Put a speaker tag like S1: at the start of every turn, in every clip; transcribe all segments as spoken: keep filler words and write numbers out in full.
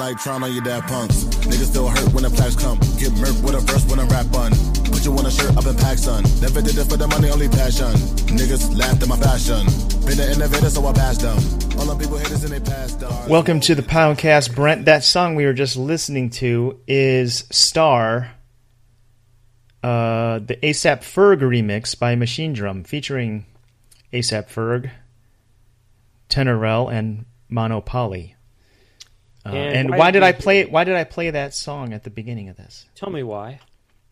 S1: like Tron on your dad punks. Niggas still hurt when the plaques come. Get murked with a verse when I rap bun. Put you on a shirt up in pack, son. Never did it for the money, only passion. Niggas laughed at my fashion. Been an innovator, so I passed them. All the people haters and they passed them.
S2: Welcome to the Poundcast, Brent. That song we were just listening to is Star, uh, the ASAP Ferg remix by Machine Drum, featuring ASAP Ferg, Tenorel, and Monopoly. Uh, and, and why, why did I play? Why did I play that song at the beginning of this?
S3: Tell me why.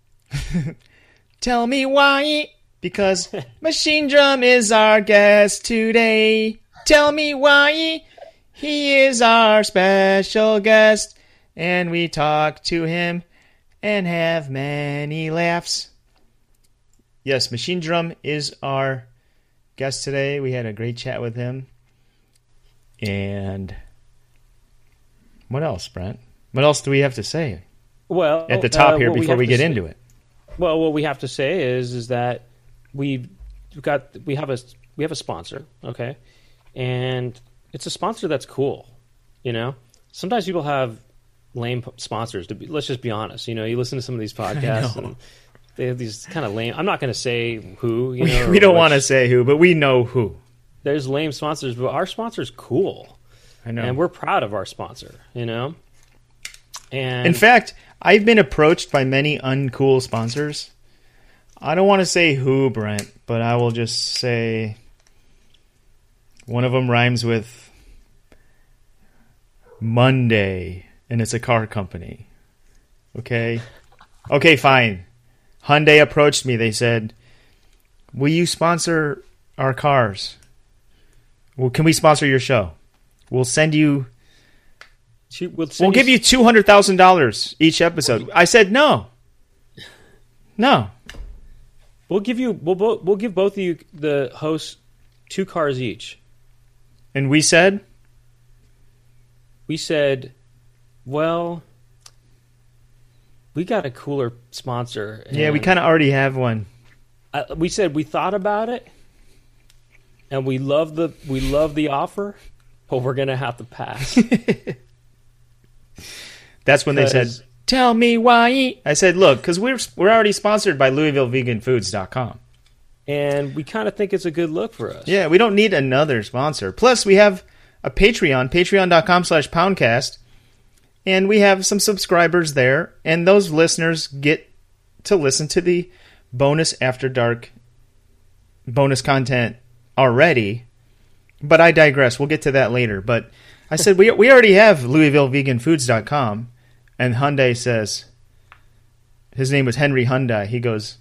S2: Tell me why. Because Machine Drum is our guest today. Tell me why. He is our special guest, and we talk to him and have many laughs. Yes, Machine Drum is our guest today. We had a great chat with him. And what else, Brent? What else do we have to say?
S3: Well,
S2: at the top
S3: uh,
S2: here before we, we get
S3: say,
S2: into it.
S3: Well, what we have to say is is that we've got we have a we have a sponsor, okay, and it's a sponsor that's cool. You know, sometimes people have lame sponsors. To be, let's just be honest. You know, you listen to some of these podcasts and they have these kind of lame. I'm not going to say who. You know,
S2: we, we don't want to say who, but we know who.
S3: There's lame sponsors, but our sponsor's cool.
S2: I know,
S3: and we're proud of our sponsor. You know, and
S2: in fact, I've been approached by many uncool sponsors. I don't want to say who, Brent, but I will just say one of them rhymes with Monday, and it's a car company. Okay? Okay, fine. Hyundai approached me. They said, will you sponsor our cars? Well, can we sponsor your show? We'll send you...
S3: We'll,
S2: we'll give you two hundred thousand dollars each episode. I said no. No.
S3: We'll give you. We'll bo- we'll give both of you, the hosts, two cars each.
S2: And we said.
S3: We said, well, we got a cooler sponsor.
S2: Yeah, we kind of already have one.
S3: I, we said we thought about it, and we love the we love the offer, but we're gonna have to pass.
S2: That's when they said, tell me why. I said, look, because we're we're already sponsored by Louisville Vegan Foods dot com.
S3: And we kind of think it's a good look for us.
S2: Yeah, we don't need another sponsor. Plus, we have a Patreon, patreon.com slash poundcast. And we have some subscribers there. And those listeners get to listen to the bonus After Dark bonus content already. But I digress. We'll get to that later. But I said, we we already have Louisville Vegan Foods dot com. And Hyundai says, his name was Henry Hyundai. He goes,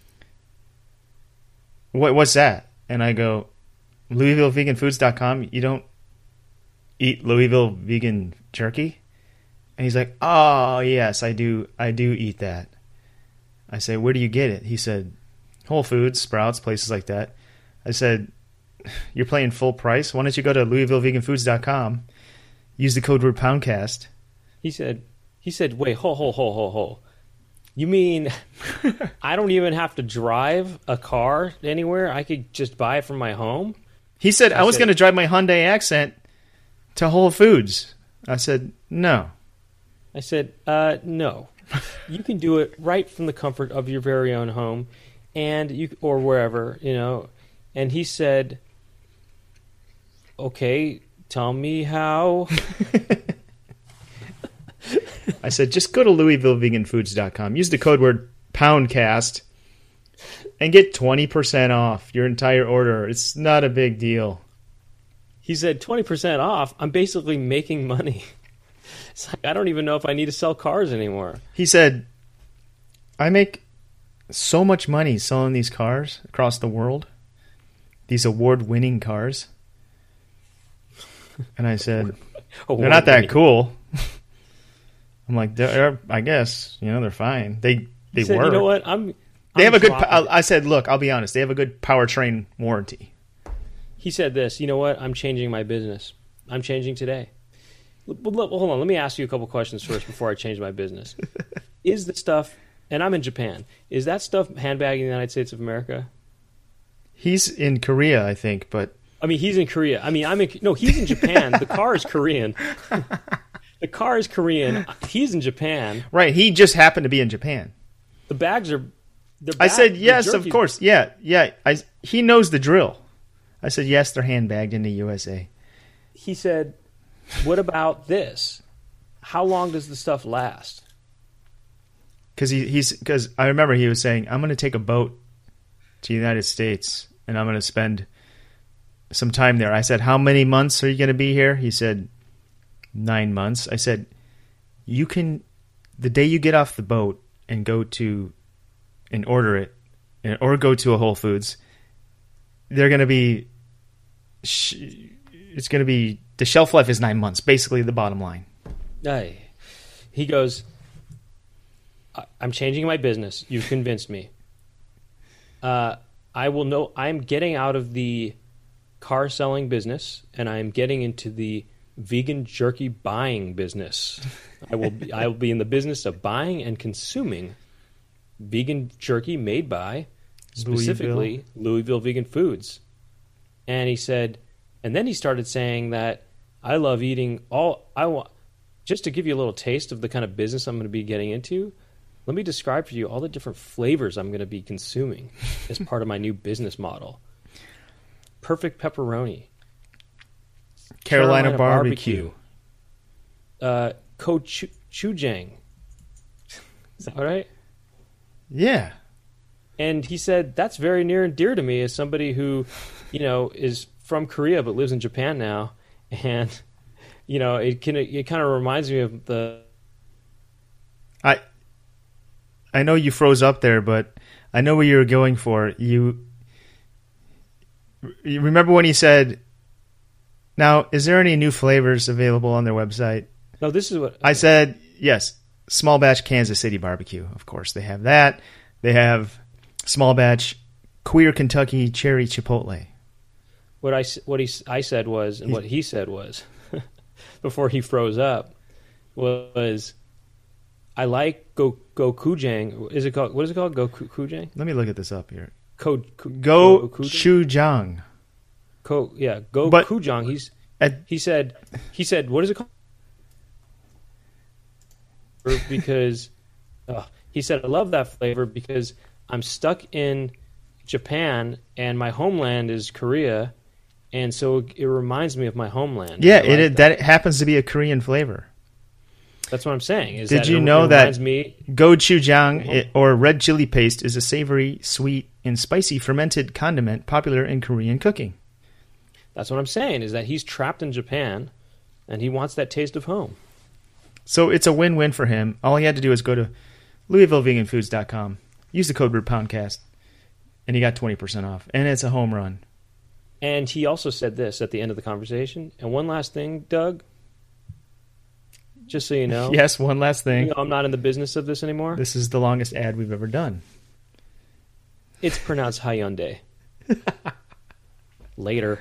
S2: what, what's that? And I go, Louisville Vegan Foods dot com. You don't eat Louisville vegan jerky? And he's like, oh, yes, I do. I do eat that. I say, where do you get it? He said, Whole Foods, Sprouts, places like that. I said, you're playing full price? Why don't you go to Louisville Vegan Foods dot com, use the code word Poundcast.
S3: He said, he said, wait, ho, ho, ho, ho, ho. You mean I don't even have to drive a car anywhere? I could just buy it from my home?
S2: He said, I, I was
S3: said,
S2: going to drive my Hyundai Accent to Whole Foods. I said, no.
S3: I said, uh, no. You can do it right from the comfort of your very own home, and you or wherever, you know. And he said, okay, tell me how.
S2: I said, just go to Louisville Vegan Foods dot com. Use the code word Poundcast and get twenty percent off your entire order. It's not a big deal.
S3: He said, twenty percent off? I'm basically making money. It's like, I don't even know if I need to sell cars anymore.
S2: He said, I make so much money selling these cars across the world, these award-winning cars. And I said, they're not that cool. I'm like, they're, I guess, you know, they're fine. They they
S3: said,
S2: work.
S3: You know what? I'm.
S2: They
S3: I'm
S2: have a good.
S3: it.
S2: I said, look, I'll be honest. They have a good powertrain warranty.
S3: He said this. You know what? I'm changing my business. I'm changing today. Well, hold on. Let me ask you a couple questions first before I change my business. Is the stuff, and I'm in Japan, is that stuff handbagging in the United States of America?
S2: He's in Korea, I think, but
S3: I mean, he's in Korea. I mean, I'm in no. He's in Japan. The car is Korean. The car is Korean. He's in Japan.
S2: Right. He just happened to be in Japan.
S3: The bags are. They're
S2: I
S3: bag-
S2: said,
S3: the
S2: yes, of
S3: jerky's-
S2: course. Yeah, yeah. I, he knows the drill. I said, yes, they're handbagged in the U S A.
S3: He said, "What about this? How long does the stuff last?"
S2: Because he, he's because I remember he was saying, I'm going to take a boat to the United States and I'm going to spend some time there. I said, how many months are you going to be here? He said, nine months. I said, you can, the day you get off the boat and go to, and order it, and, or go to a Whole Foods, they're going to be, it's going to be, the shelf life is nine months, basically the bottom line.
S3: Hey. He goes, "I- I'm changing my business. You've convinced me. Uh, I will know. I'm getting out of the car selling business, and I'm getting into the vegan jerky buying business. I will. Be, I will be in the business of buying and consuming vegan jerky made by specifically Louisville, Louisville Vegan Foods." And he said, and then he started saying that I love eating all. I want just to give you a little taste of the kind of business I'm going to be getting into. Let me describe for you all the different flavors I'm going to be consuming as part of my new business model. Perfect pepperoni.
S2: Carolina, Carolina barbecue.
S3: barbecue. Uh, gochujang. Is that all right?
S2: Yeah.
S3: And he said, that's very near and dear to me as somebody who, you know, is from Korea but lives in Japan now. And, you know, it can it kind of reminds me of the...
S2: I I know you froze up there, but I know what you were going for. You, you remember when he said, now, is there any new flavors available on their website?
S3: No, this is what...
S2: I said, yes, small batch Kansas City barbecue. Of course, they have that. They have small batch Queer Kentucky cherry chipotle.
S3: What I, what he, I said was, and
S2: He's,
S3: what he said was, before he froze up, was... I like go gochujang. Is it called? What is it called? Gochujang.
S2: Let me look at this up here.
S3: Ko,
S2: go gochujang.
S3: Ko yeah gochujang. He's
S2: at,
S3: he said he said what is it called? Because uh, he said I love that flavor because I'm stuck in Japan and my homeland is Korea, and so it, it reminds me of my homeland.
S2: Yeah,
S3: like
S2: it,
S3: that.
S2: that happens to be a Korean flavor.
S3: That's what I'm saying. Is
S2: Did
S3: that
S2: you
S3: it,
S2: know
S3: it
S2: that
S3: me...
S2: gochujang it, or red chili paste is a savory, sweet, and spicy fermented condiment popular in Korean cooking?
S3: That's what I'm saying, is that he's trapped in Japan, and he wants that taste of home.
S2: So it's a win-win for him. All he had to do is go to Louisville Vegan Foods dot com, use the code word Poundcast, and he got twenty percent off. And it's a home run.
S3: And he also said this at the end of the conversation. And one last thing, Doug... Just so you know.
S2: Yes, one last thing.
S3: You know, I'm not in the business of this anymore.
S2: This is the longest ad we've ever done.
S3: It's pronounced Hyundai. Later.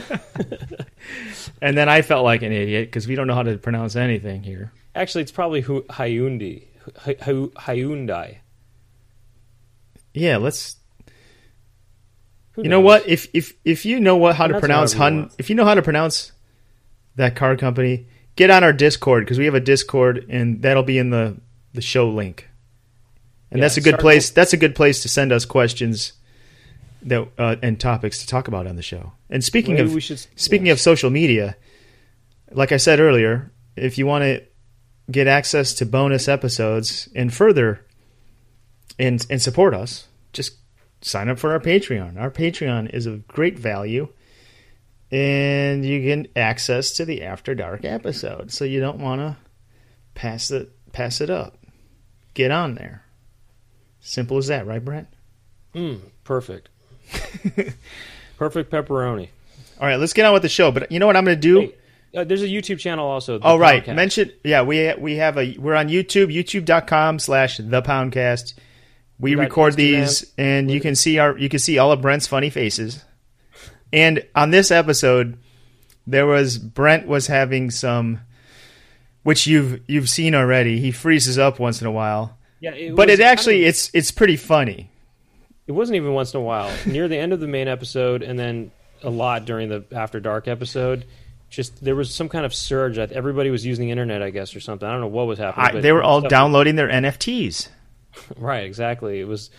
S2: And then I felt like an idiot because we don't know how to pronounce anything here.
S3: Actually, it's probably Hyundai. Hyundai.
S2: Yeah, let's...
S3: Who
S2: you
S3: knows?
S2: know what? If if if you know what how to
S3: That's
S2: pronounce
S3: however you
S2: Hun,
S3: want.
S2: if you know how to pronounce that car company, get on our Discord because we have a Discord, and that'll be in the, the show link. And
S3: Yeah,
S2: that's a good
S3: start
S2: place.
S3: with-
S2: That's a good place to send us questions that uh, and topics to talk about on the show. And speaking
S3: Maybe
S2: of
S3: we should-
S2: speaking
S3: yes.
S2: of social media, like I said earlier, if you want to get access to bonus episodes and further and and support us, just sign up for our Patreon. Our Patreon is of great value. And you get access to the After Dark episode, so you don't want to pass it pass it up. Get on there. Simple as that, right, Brent?
S3: Mm, perfect. Perfect pepperoni.
S2: All right, let's get on with the show. But you know what I'm going to do?
S3: Hey, uh, there's a YouTube channel also. The
S2: Oh, right.
S3: Poundcast.
S2: Mention, yeah, we we have a we're on YouTube, youtube.com slash the Poundcast. We
S3: We got
S2: record
S3: Instagram.
S2: these, and you can see our you can see all of Brent's funny faces. And on this episode, there was Brent was having some, which you've you've seen already. He freezes up once in a while,
S3: Yeah, it
S2: but
S3: was
S2: it actually
S3: kind of-
S2: it's it's pretty funny.
S3: It wasn't even once in a while. Near the end of the main episode, and then a lot during the After Dark episode, just there was some kind of surge. that Everybody was using the internet, I guess, or something. I don't know what was happening.
S2: I,
S3: but
S2: they were all
S3: stuff-
S2: downloading their N F Ts.
S3: Right, exactly. It was.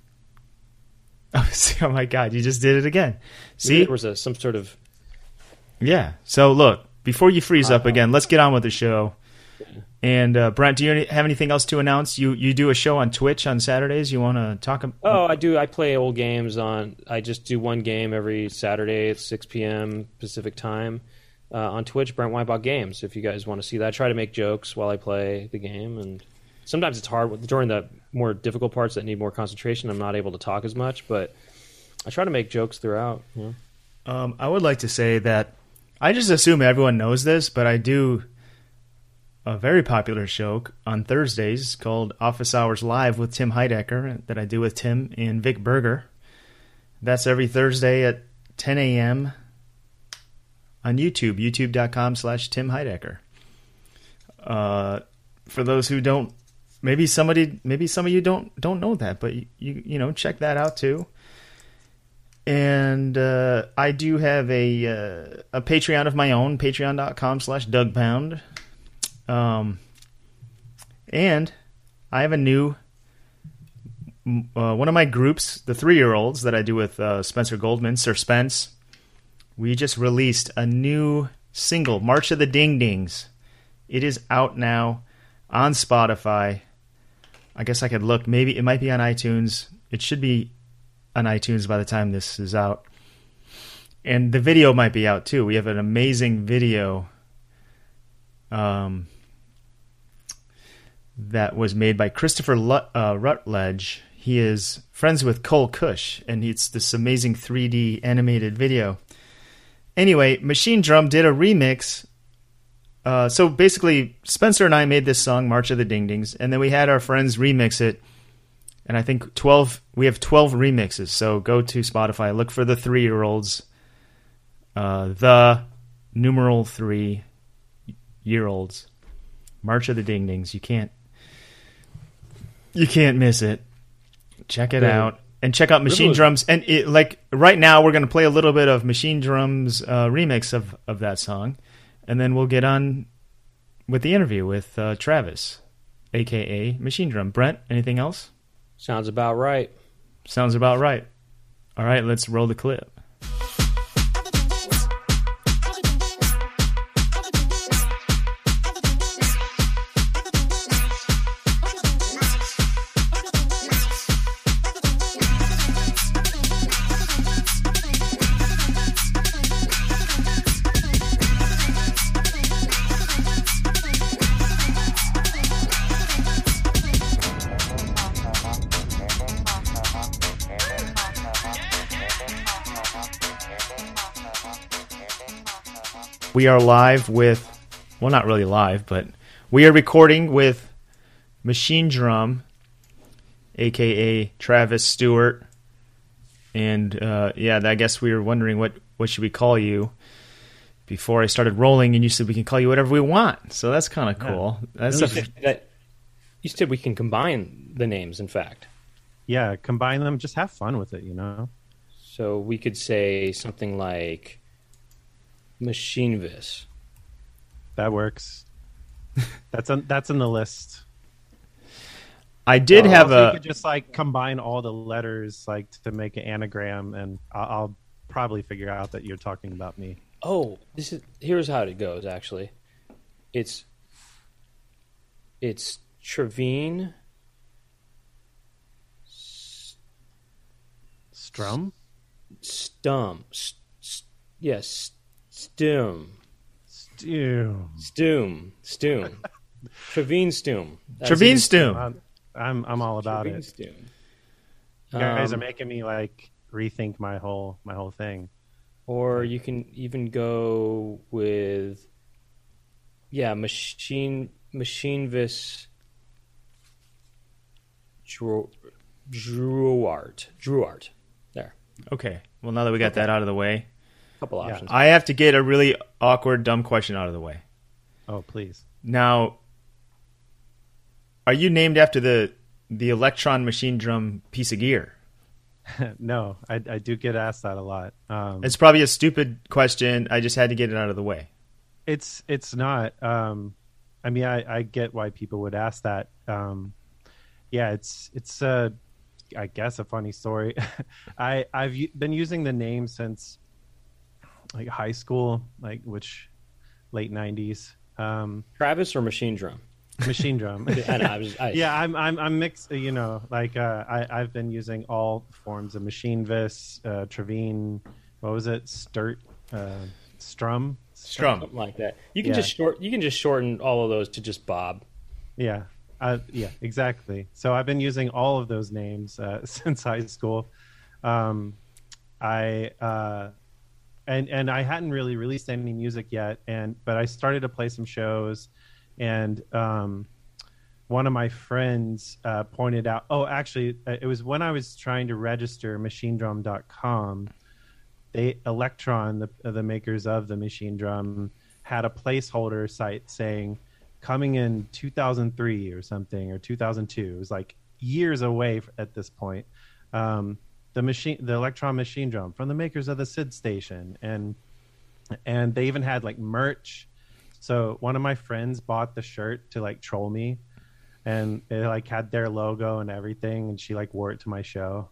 S2: Oh my God! You just did it again. See,
S3: there was a, some sort of.
S2: Yeah. So look, before you freeze up again, let's get on with the show. And uh, Brent, do you have anything else to announce? You you do a show on Twitch on Saturdays. You want to talk about?
S3: Oh, I do. I play old games on. I just do one game every Saturday at six p.m. Pacific time uh, on Twitch. Brent Weinbach Games. If you guys want to see that, I try to make jokes while I play the game, and sometimes it's hard during the more difficult parts that need more concentration. I'm not able to talk as much, but I try to make jokes throughout. Yeah.
S2: Um, I would like to say that I just assume everyone knows this, but I do a very popular show on Thursdays called Office Hours Live with Tim Heidecker that I do with Tim and Vic Berger. That's every Thursday at ten a.m. on YouTube, youtube.com slash Tim Heidecker. Uh, for those who don't, maybe somebody, maybe some of you don't don't know that, but you you, you know, check that out too. And uh, I do have a uh, a Patreon of my own, patreon.com slash Doug Pound. Um, and I have a new, uh, one of my groups, the three-year-olds that I do with uh, Spencer Goldman, Sir Spence. We just released a new single, March of the Ding Dings. It is out now on Spotify. I guess I could look. Maybe it might be on iTunes. It should be on iTunes by the time this is out. And the video might be out too. We have an amazing video um, that was made by Christopher Lut- uh, Rutledge. He is friends with Cole Cush, and it's this amazing three D animated video. Anyway, Machine Drum did a remix. Uh, so basically, Spencer and I made this song, March of the Ding Dings, and then we had our friends remix it. And I think twelve. We have twelve remixes. So go to Spotify, look for the three-year-olds, uh, the numeral three-year-olds, March of the Ding Dings. You can't, you can't miss it. Check it
S3: Yeah.
S2: out, and check out Machine
S3: was-
S2: Drums. And it, like right now, we're going to play a little bit of Machine Drums uh, remix of of that song, and then we'll get on with the interview with uh, Travis, aka Machine Drum. Brent, anything else?
S3: Sounds about right.
S2: Sounds about right. All right, let's roll the clip. We are live with, well, not really live, but we are recording with Machine Drum, aka Travis Stewart. And uh, yeah, I guess we were wondering what, what should we call you before I started rolling, and you said we can call you whatever we want. So that's kind of cool. That's
S3: You
S2: a,
S3: said, that, you said we can combine the names, in fact.
S4: Yeah, combine them. Just have fun with it, you know?
S3: So we could say something like Machinevis.
S4: That works. That's on, that's in the list.
S2: I did
S4: Uh,
S2: have
S4: also, you
S2: a.
S4: could just like combine all the letters like to make an anagram, and I'll, I'll probably figure out that you're talking about me.
S3: Oh, this is here's how it goes. Actually, it's it's Trevine
S4: Strum?
S3: Stum. St- st- yes, Stum.
S4: Stew.
S3: Stum. Stum. Trevine Stum. That's
S2: Trevine
S3: it.
S2: Stoom.
S4: I'm, I'm I'm all about
S3: Trevine
S4: it.
S3: Stum.
S4: You guys
S3: Um,
S4: are making me like rethink my whole my whole thing.
S3: Or you can even go with, yeah, machine Machinevis Drew Drouart. Drouart. There.
S2: Okay. Well, now that we got that out of the way,
S3: Couple
S4: Yeah.
S3: options.
S2: I have to get a really awkward, dumb question out of the way.
S4: Oh, please.
S2: Now, are you named after the the Electron Machine Drum piece of gear?
S4: No, I, I do get asked that a lot. Um,
S2: It's probably a stupid question. I just had to get it out of the way.
S4: It's it's not. Um, I mean, I, I get why people would ask that. Um, yeah, it's it's uh, I guess a funny story. I I've u- been using the name since like high school, like which late nineties. Um,
S3: Travis or Machine Drum?
S4: Machine Drum.
S3: I know. I was, I,
S4: Yeah, I'm I'm I'm mixed. You know, like uh, I I've been using all forms of Machine Vis, uh, Trevine. What was it? Sturt, uh, Strum,
S2: Strum.
S3: something like that. You can
S4: Yeah.
S3: just short. You can just shorten all of those to just Bob.
S4: Yeah, uh, yeah, exactly. So I've been using all of those names uh, since high school. Um, I uh, and and I hadn't really released any music yet, and but I started to play some shows, and um, one of my friends uh, pointed out. Oh, actually, uh, it was when I was trying to register machine drum dot com. They Electron, the the makers of the Machine Drum, had a placeholder site saying coming in two thousand three or something, or two thousand two. It was like years away at this point. Um, the machine, the Electron Machine Drum from the makers of the Sid Station, and and they even had like merch. So one of my friends bought the shirt to like troll me, and it like had their logo and everything, and she like wore it to my show.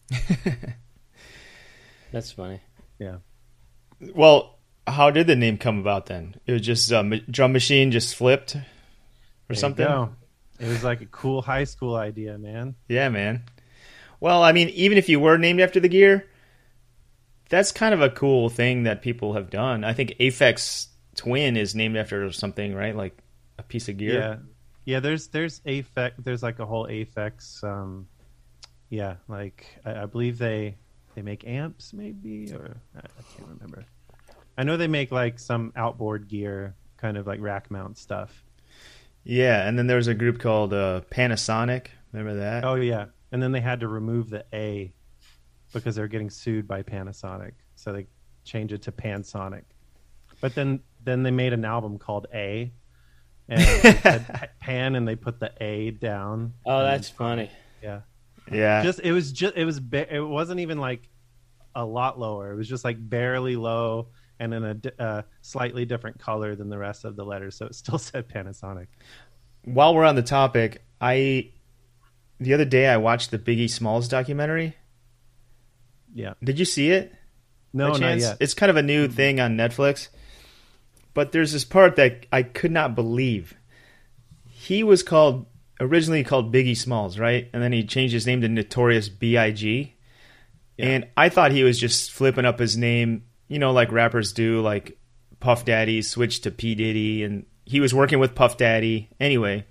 S3: That's funny.
S4: Yeah.
S2: Well, how did the name come about then? It was just um, drum machine just flipped or
S4: There you
S2: something?
S4: go. It was like a cool high school idea, man.
S2: Yeah, man. Well, I mean, even if you were named after the gear, that's kind of a cool thing that people have done. I think Aphex Twin is named after something, right? Like a piece of gear.
S4: Yeah. Yeah, there's there's Aphex, there's like a whole Aphex um yeah, like I, I believe they they make amps maybe, or I, I can't remember. I know they make like some outboard gear, kind of like rack mount stuff.
S2: Yeah, and then there was a group called uh, Panasonic. Remember that?
S4: Oh yeah. And then they had to remove the A because they're getting sued by Panasonic. So they changed it to Pansonic. But then then they made an album called A, and they said Pan, and they put the A down.
S3: Oh, that's funny.
S4: Yeah.
S2: Yeah.
S4: Just it was just it was ba- it wasn't even like a lot lower. It was just like barely low, and in a di- uh, slightly different color than the rest of the letters, so it still said Panasonic.
S2: While we're on the topic, I the other day I watched the Biggie Smalls documentary.
S4: Yeah.
S2: Did you see it?
S4: No,
S2: by
S4: not
S2: chance?
S4: yet.
S2: It's kind of a new thing on Netflix. But there's this part that I could not believe. He was called originally called Biggie Smalls, right? And then he changed his name to Notorious B I G.
S4: Yeah.
S2: And I thought he was just flipping up his name, you know, like rappers do, like Puff Daddy switched to P. Diddy, and he was working with Puff Daddy. Anyway,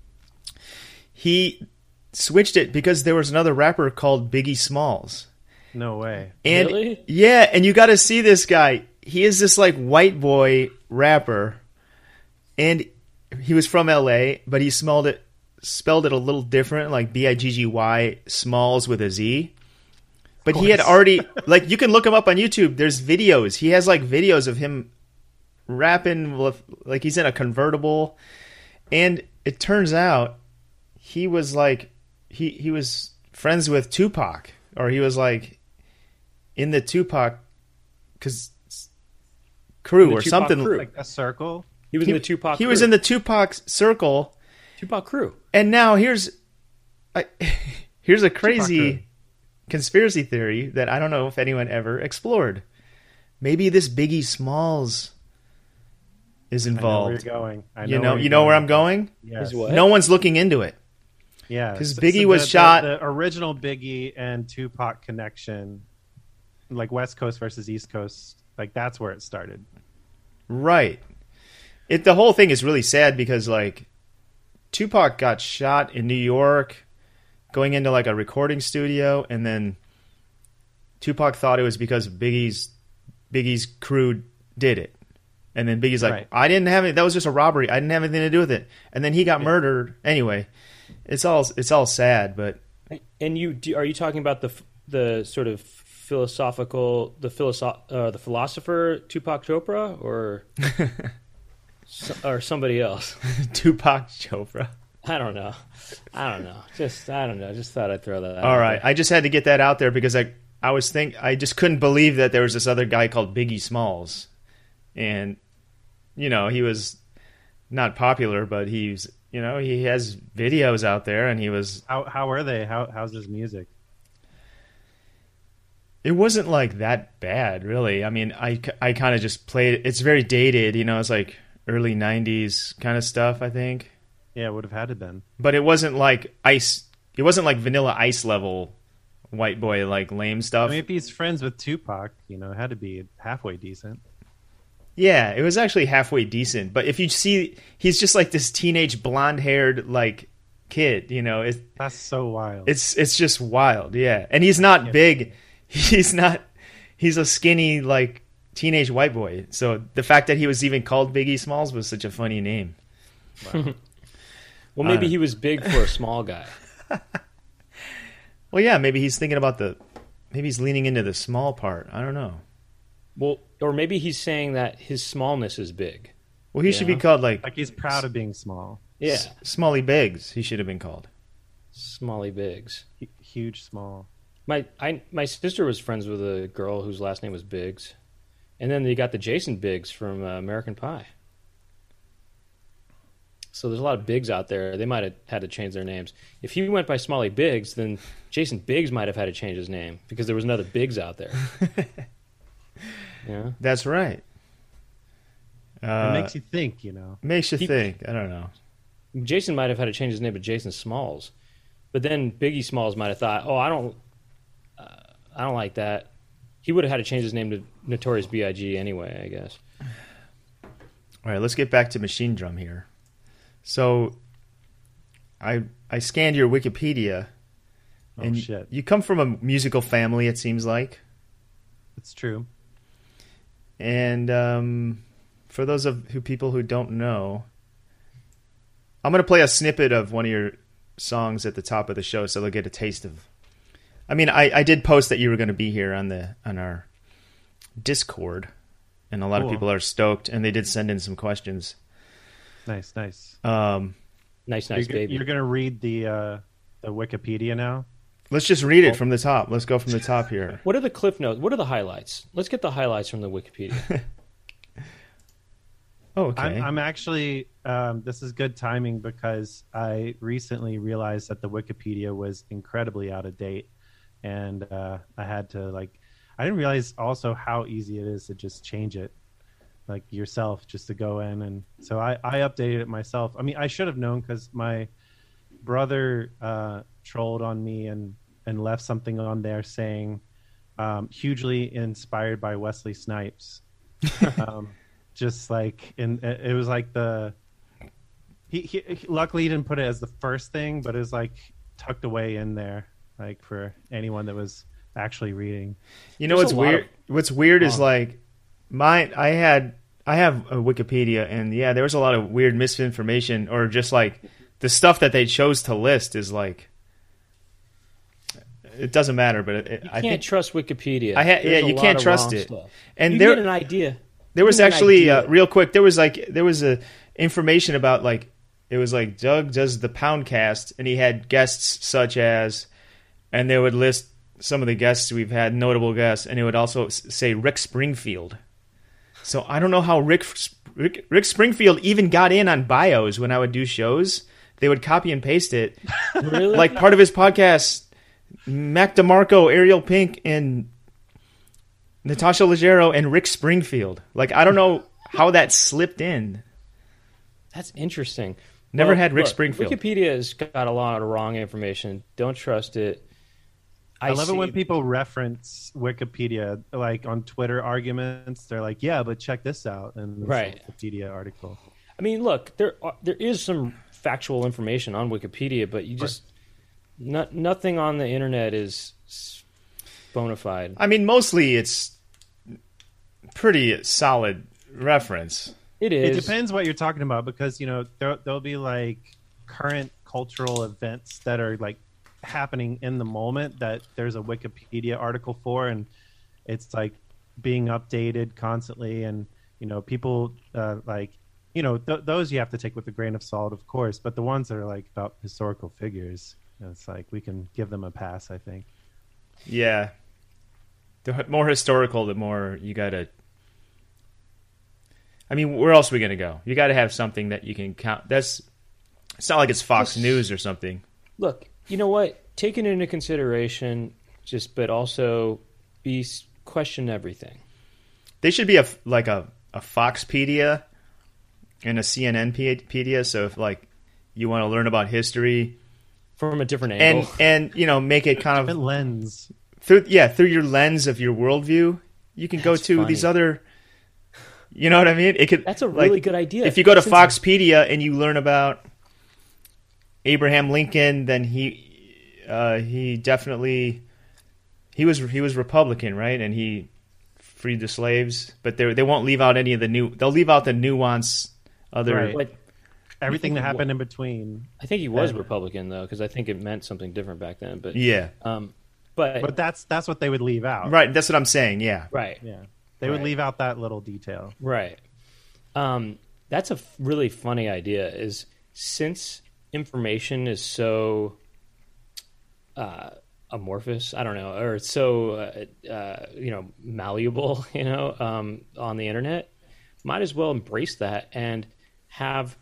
S2: he switched it because there was another rapper called Biggie Smalls.
S4: No way.
S2: And
S3: Really?
S2: yeah, and you got to see this guy. He is this like white boy rapper, and he was from L A, but he smelled it, spelled it a little different, like B I G G Y Smalls with a Z. But he had
S4: course.
S2: already, like, you can look him up on YouTube. There's videos. He has like videos of him rapping with, like, he's in a convertible, and it turns out he was like he he was friends with Tupac, or he was like in the Tupac cause crew
S3: In the
S2: or
S3: Tupac
S2: something.
S3: crew.
S4: Like a circle.
S3: He was
S2: He,
S3: in the Tupac.
S2: he
S3: crew.
S2: was in the Tupac circle,
S3: Tupac crew.
S2: and now here's I, here's a
S4: crew.
S2: crazy conspiracy theory that I don't know if anyone ever explored. Maybe this Biggie Smalls is
S4: I know where
S2: involved.
S4: you're going. I
S2: You know,
S4: where
S2: you
S4: you're
S2: know where
S4: going.
S2: I'm going?
S4: Yes.
S3: Is what?
S2: No one's looking into it.
S4: Yeah,
S2: 'Cause
S4: So-
S2: Biggie
S4: so
S2: was
S4: the-
S2: shot-
S4: The, the original Biggie and Tupac connection, like West Coast versus East Coast, like that's where it started.
S2: Right. It the whole thing is really sad because like Tupac got shot in New York going into like a recording studio, and then Tupac thought it was because Biggie's Biggie's crew did it. And then Biggie's like,
S4: Right.
S2: I didn't have it. That was just a robbery. I didn't have anything to do with it. And then he got murdered. Anyway, it's all it's all sad, but
S3: And you do, are you talking about the f- the sort of philosophical the philosoph uh, the philosopher Tupac Chopra or so, or somebody else?
S2: Tupac Chopra.
S3: I don't know. I don't know. Just I don't know. Just thought I'd throw that out.
S2: All right,
S3: there.
S2: I just had to get that out there because I I was think I just couldn't believe that there was this other guy called Biggie Smalls, and you know, he was not popular, but he's, you know, he has videos out there, and he was.
S4: How how are they? How how's his music?
S2: It wasn't like that bad, really. I mean, I, I kind of just played. It's very dated, you know. It's like early nineties kind of stuff, I think.
S4: Yeah, it would have had it then.
S2: But it wasn't like ice. It wasn't like Vanilla Ice level white boy like lame stuff.
S4: I mean, if he's friends with Tupac, you know, it had to be halfway decent.
S2: Yeah, it was actually halfway decent. But if you see, he's just like this teenage blonde haired like kid. You know, it's
S4: That's so wild.
S2: it's it's just wild. Yeah, and he's not
S4: Yeah.
S2: big. He's not. He's a skinny like teenage white boy. So the fact that he was even called Biggie Smalls was such a funny name.
S3: Well, maybe
S2: Uh,
S3: he was big for a small guy.
S2: Well, yeah, maybe he's thinking about the. Maybe he's leaning into the small part. I don't know.
S3: Well, or maybe he's saying that his smallness is big.
S2: Well, he
S3: Yeah.
S2: should be called like,
S4: Like he's proud of being small.
S3: Yeah,
S2: S- Smalley Biggs. He should have been called.
S3: Smalley Biggs.
S4: H- huge small.
S3: My I my sister was friends with a girl whose last name was Biggs, and then you got the Jason Biggs from uh, American Pie. So there's a lot of Biggs out there. They might have had to change their names. If he went by Smalley Biggs, then Jason Biggs might have had to change his name because there was another Biggs out there. Yeah,
S2: That's right.
S4: It
S2: Uh,
S4: makes you think, you know.
S2: makes you
S3: he-
S2: think. I don't know.
S3: Jason might have had to change his name to Jason Smalls, but then Biggie Smalls might have thought, "Oh, I don't, uh, I don't like that." He would have had to change his name to Notorious B I G anyway, I guess.
S2: All right, let's get back to Machine Drum here. So, I I scanned your Wikipedia,
S4: Oh
S2: and
S4: shit.
S2: you come from a musical family. It seems like,
S4: It's true.
S2: and um, for those of who people who don't know, I'm going to play a snippet of one of your songs at the top of the show, so they'll get a taste of. I mean, I, I did post that you were going to be here on the on our Discord, and a lot
S4: Cool.
S2: of people are stoked, and they did send in some questions.
S4: Nice, nice.
S2: Um,
S3: Nice, nice
S4: you're,
S3: baby.
S4: You're gonna read the uh, the Wikipedia now.
S2: let's just read it from the top. Let's go from the top here.
S3: What are the cliff notes? What are the highlights? Let's get the highlights from the Wikipedia.
S2: Oh, okay.
S4: I'm, I'm actually. Um, this is good timing because I recently realized that the Wikipedia was incredibly out of date, and uh, I had to like. I didn't realize also how easy it is to just change it, like yourself, just to go in and. So I, I updated it myself. I mean, I should have known because my brother uh, trolled on me and and left something on there saying, um, hugely inspired by Wesley Snipes. um, just like in it was like the he, he he- luckily he didn't put it as the first thing, but it was like tucked away in there, like for anyone that was actually reading.
S2: You know
S3: There's
S2: what's
S3: a lot
S2: weird?
S3: of-
S2: What's weird is
S3: Oh.
S2: like mine. I had I have a Wikipedia, and yeah, there was a lot of weird misinformation, or just like the stuff that they chose to list is like it doesn't matter. But it,
S3: You
S2: I
S3: can't
S2: think
S3: trust Wikipedia.
S2: I ha-
S3: There's
S2: yeah,
S3: a
S2: you
S3: lot
S2: can't
S3: of
S2: trust
S3: wrong
S2: it.
S3: stuff.
S2: And
S3: you
S2: there-
S3: get an idea.
S2: there was
S3: You get an
S2: actually uh,
S3: idea.
S2: real quick. There was like there was a information about like it was like Doug does the Poundcast, and he had guests such as, and they would list some of the guests we've had, notable guests, and it would also s- say Rick Springfield. So I don't know how Rick Rick, Rick Springfield even got in on bios when I would do shows. They would copy and paste it,
S3: Really?
S2: like part of his podcast. Mac DeMarco, Ariel Pink, and Natasha Leggero, and Rick Springfield. Like I don't know how that slipped in.
S3: That's interesting.
S2: Never
S3: Well,
S2: had Rick
S3: look,
S2: Springfield.
S3: Wikipedia has got a lot of wrong information. Don't trust it.
S4: I, love
S3: see-
S4: it when people reference Wikipedia, like on Twitter arguments. They're like, "Yeah, but check this out," and it's
S3: Right.
S4: a Wikipedia article.
S3: I mean, look, there are, there is some factual information on Wikipedia, but you just not, nothing on the internet is s- bona fide.
S2: I mean, mostly it's pretty solid reference.
S3: It
S4: It
S3: is.
S4: depends what you're talking about because you know there, there'll be like current cultural events that are like happening in the moment that there's a Wikipedia article for, and it's like being updated constantly, and you know people uh, like you know th- those you have to take with a grain of salt, of course, but the ones that are like about historical figures, it's like we can give them a pass, I think.
S2: Yeah. The h- more historical, the more you gotta. I mean, where else are we going to go? You got to have something that you can count. That's it's not like it's Fox
S3: Just-
S2: News or something.
S3: Look, you know what? Taking into consideration, just but also be question everything.
S2: They should be a like a a Foxpedia and a C N N pedia. So if like you want to learn about history
S3: From a different angle.
S2: and and you know make it kind
S4: Different
S2: of
S4: lens.
S2: through yeah through your lens of your worldview, you can go
S3: That's
S2: to
S3: funny.
S2: these other. You know what I mean? It could.
S3: That's a
S2: like,
S3: really good idea.
S2: If you go to
S3: Since-
S2: Foxpedia and you learn about Abraham Lincoln, then he uh, he definitely he was he was Republican, right? And he freed the slaves, but they they won't leave out any of the new. They'll leave out the nuance. Other
S4: Right.
S3: But
S4: Everything that
S3: think he
S4: happened in between.
S3: I think he was
S4: Yeah.
S3: Republican though, because I think it meant something different back then. But
S2: yeah,
S3: um, but,
S4: But that's that's what they would leave out.
S2: right. That's what I'm saying. Yeah,
S3: right,
S4: Yeah. They would
S3: Right.
S4: leave out that little detail.
S3: right. Um, that's a f- really funny idea. Is since information is so uh, amorphous, I don't know, or it's so uh, uh, you know malleable, you know, um, on the internet, might as well embrace that and have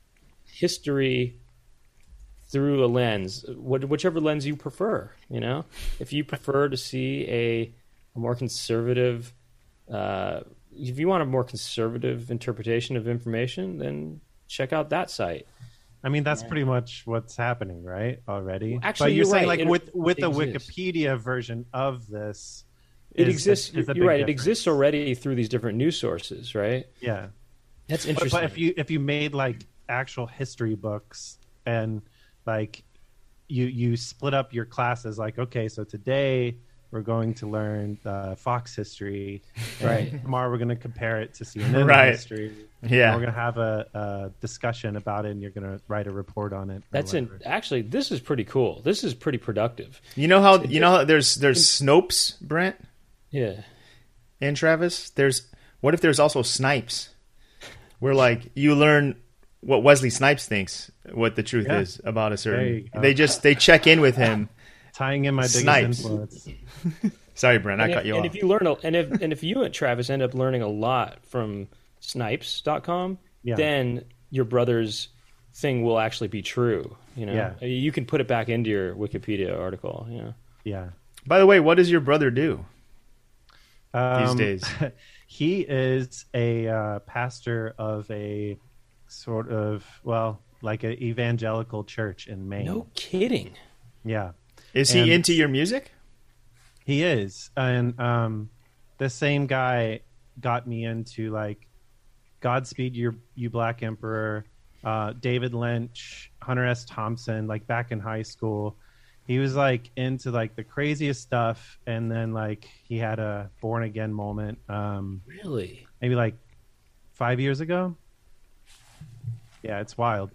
S3: history through a lens, what, whichever lens you prefer. You know, if you prefer to see a, a more conservative, uh, if you want a more conservative interpretation of information, then check out that site.
S4: I mean, that's pretty much what's happening, right? Already.
S3: Actually,
S4: but you're,
S3: you're
S4: saying
S3: right.
S4: like
S3: It-
S4: with with
S3: it
S4: the
S3: exists.
S4: Wikipedia version of this,
S3: It
S4: is-
S3: exists.
S4: is a
S3: You're
S4: big
S3: right. It
S4: difference.
S3: exists already through these different news sources, right?
S4: Yeah.
S3: That's
S4: But,
S3: interesting.
S4: but if you if you made like actual history books and like you you split up your classes, like okay, so today we're going to learn uh, Fox history, and
S3: Right.
S4: tomorrow we're going to compare it to C N N
S2: Right.
S4: history.
S2: Yeah.
S4: and we're going to have a, a discussion about it, and you're going to write a report on it. or
S3: That's in,
S4: whatever.
S3: actually this is pretty cool. This is pretty productive.
S2: You know how you know how there's there's Snopes, Brent
S3: Yeah.
S2: and Travis. There's what if there's also Snipes, where like you learn what Wesley Snipes thinks, what the truth
S4: Yeah.
S2: is about a
S4: There
S2: certain.
S4: you go.
S2: They just they check in with him.
S4: Tying in my biggest
S2: Snipes.
S4: influence.
S2: Sorry, Brent, I
S3: And,
S2: cut
S3: if,
S2: you
S3: and
S2: off.
S3: if you learn, a, and if and if you and Travis end up learning a lot from snipes dot com,
S4: Yeah.
S3: then your brother's thing will actually be true. You know,
S4: Yeah.
S3: you can put it back into your Wikipedia article. You know,
S4: Yeah.
S2: By the way, what does your brother do these
S4: Um,
S2: days?
S4: He is a uh, pastor of a sort of, well, like an evangelical church in Maine.
S3: no kidding.
S4: Yeah,
S2: Is he
S4: and-
S2: into your music?
S4: he is. And um, the same guy got me into like Godspeed You, you Black Emperor, uh, David Lynch, Hunter S. Thompson, like back in high school. He was like into like the craziest stuff. And then like he had a born again moment. Um,
S3: Really?
S4: maybe like five years ago. Yeah, it's wild.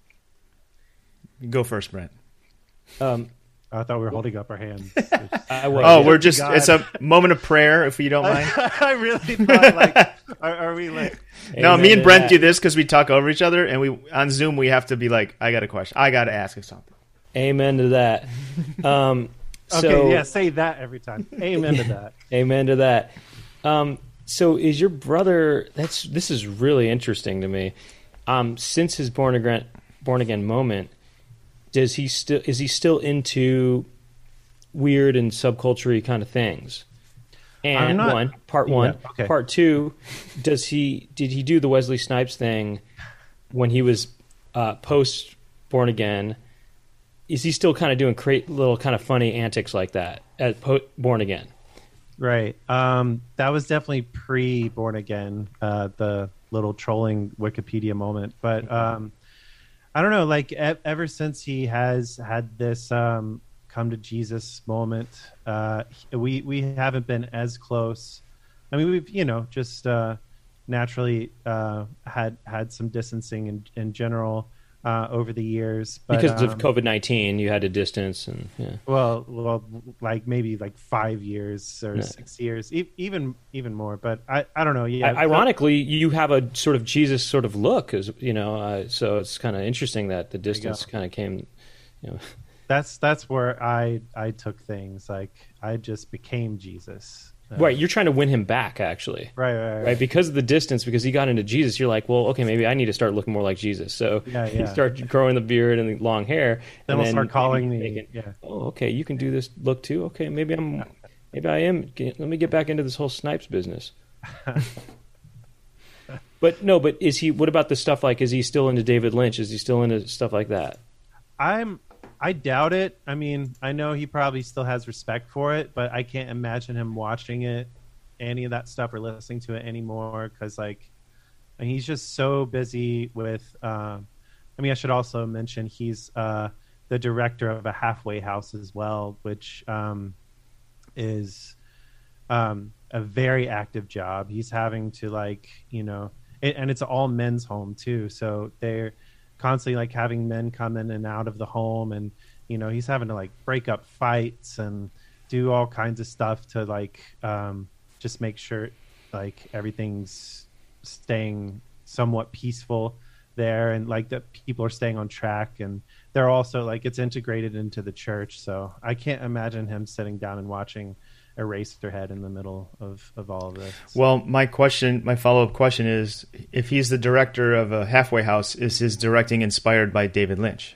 S2: Go first, Brent.
S3: Um,
S4: I thought we were holding up our hands.
S3: I was.
S2: Oh,
S4: yeah.
S2: we're just,
S4: God.
S2: it's a moment of prayer, if you don't mind.
S4: I really thought like, are, are we like?
S2: No,
S3: Amen
S2: me and
S3: to
S2: Brent
S3: that.
S2: do this because we talk over each other, and we on Zoom we have to be like, I got a question. I got to ask you something.
S3: Amen to that. Um,
S4: Okay,
S3: so,
S4: yeah, say that every time. Amen to that.
S3: Amen to that. Um, so is your brother? That's this is really interesting to me. Um, since his born again born again moment, does he still is he still into weird and subculture kind of things?
S4: I'm
S3: And
S4: not-
S3: one part one,
S4: Yeah, okay.
S3: part two, does he did he do the Wesley Snipes thing when he was uh, post born again? Is he still kind of doing create little kind of funny antics like that at po- born again?
S4: Right. Um, that was definitely pre born again, uh, the little trolling Wikipedia moment. But um, I don't know, like e- ever since he has had this um, come to Jesus moment, uh, we, we haven't been as close. I mean, we've, you know, just uh, naturally uh, had, had some distancing in, in general uh, over the years. But,
S3: Because of
S4: um,
S3: COVID nineteen, you had to distance, and yeah,
S4: Well, well, like maybe like five years or
S3: Yeah.
S4: six years, e- even even more. But I, I don't know. Yeah,
S3: I- ironically, you have a sort of Jesus sort of look, as you know. Uh, so it's kind of interesting that the distance
S4: go.
S3: kind of came. You know,
S4: that's that's where I I took things. Like I just became Jesus, Uh,
S3: Right, you're trying to win him back, actually.
S4: Right, right, right.
S3: Right, because of the distance, because he got into Jesus, you're like, well, okay, maybe I need to start looking more like Jesus. So
S4: Yeah,
S3: you
S4: yeah.
S3: start growing the beard and the long hair.
S4: Then
S3: and
S4: we'll start calling
S3: maybe
S4: me.
S3: making,
S4: Yeah.
S3: oh, okay, you can do this look too. Okay, maybe I'm, maybe I am. Let me get back into this whole Snipes business. But no, but is he? What about the stuff like? Is he still into David Lynch? Is he still into stuff like that?
S4: I'm. I doubt it. I mean, I know he probably still has respect for it, but I can't imagine him watching it, any of that stuff, or listening to it anymore. Because like, I mean, he's just so busy with. Um, I mean, I should also mention he's uh, the director of a halfway house as well, which um, is um, a very active job. He's having to like, you know, it, and it's all men's home too, so they're constantly like having men come in and out of the home, and you know, he's having to like break up fights and do all kinds of stuff to like um, just make sure like everything's staying somewhat peaceful there, and like that people are staying on track, and they're also like it's integrated into the church. So I can't imagine him sitting down and watching Eraserhead in the middle of, of all of this.
S2: Well, my question, my follow-up question is, if he's the director of a halfway house, is his directing inspired by David Lynch?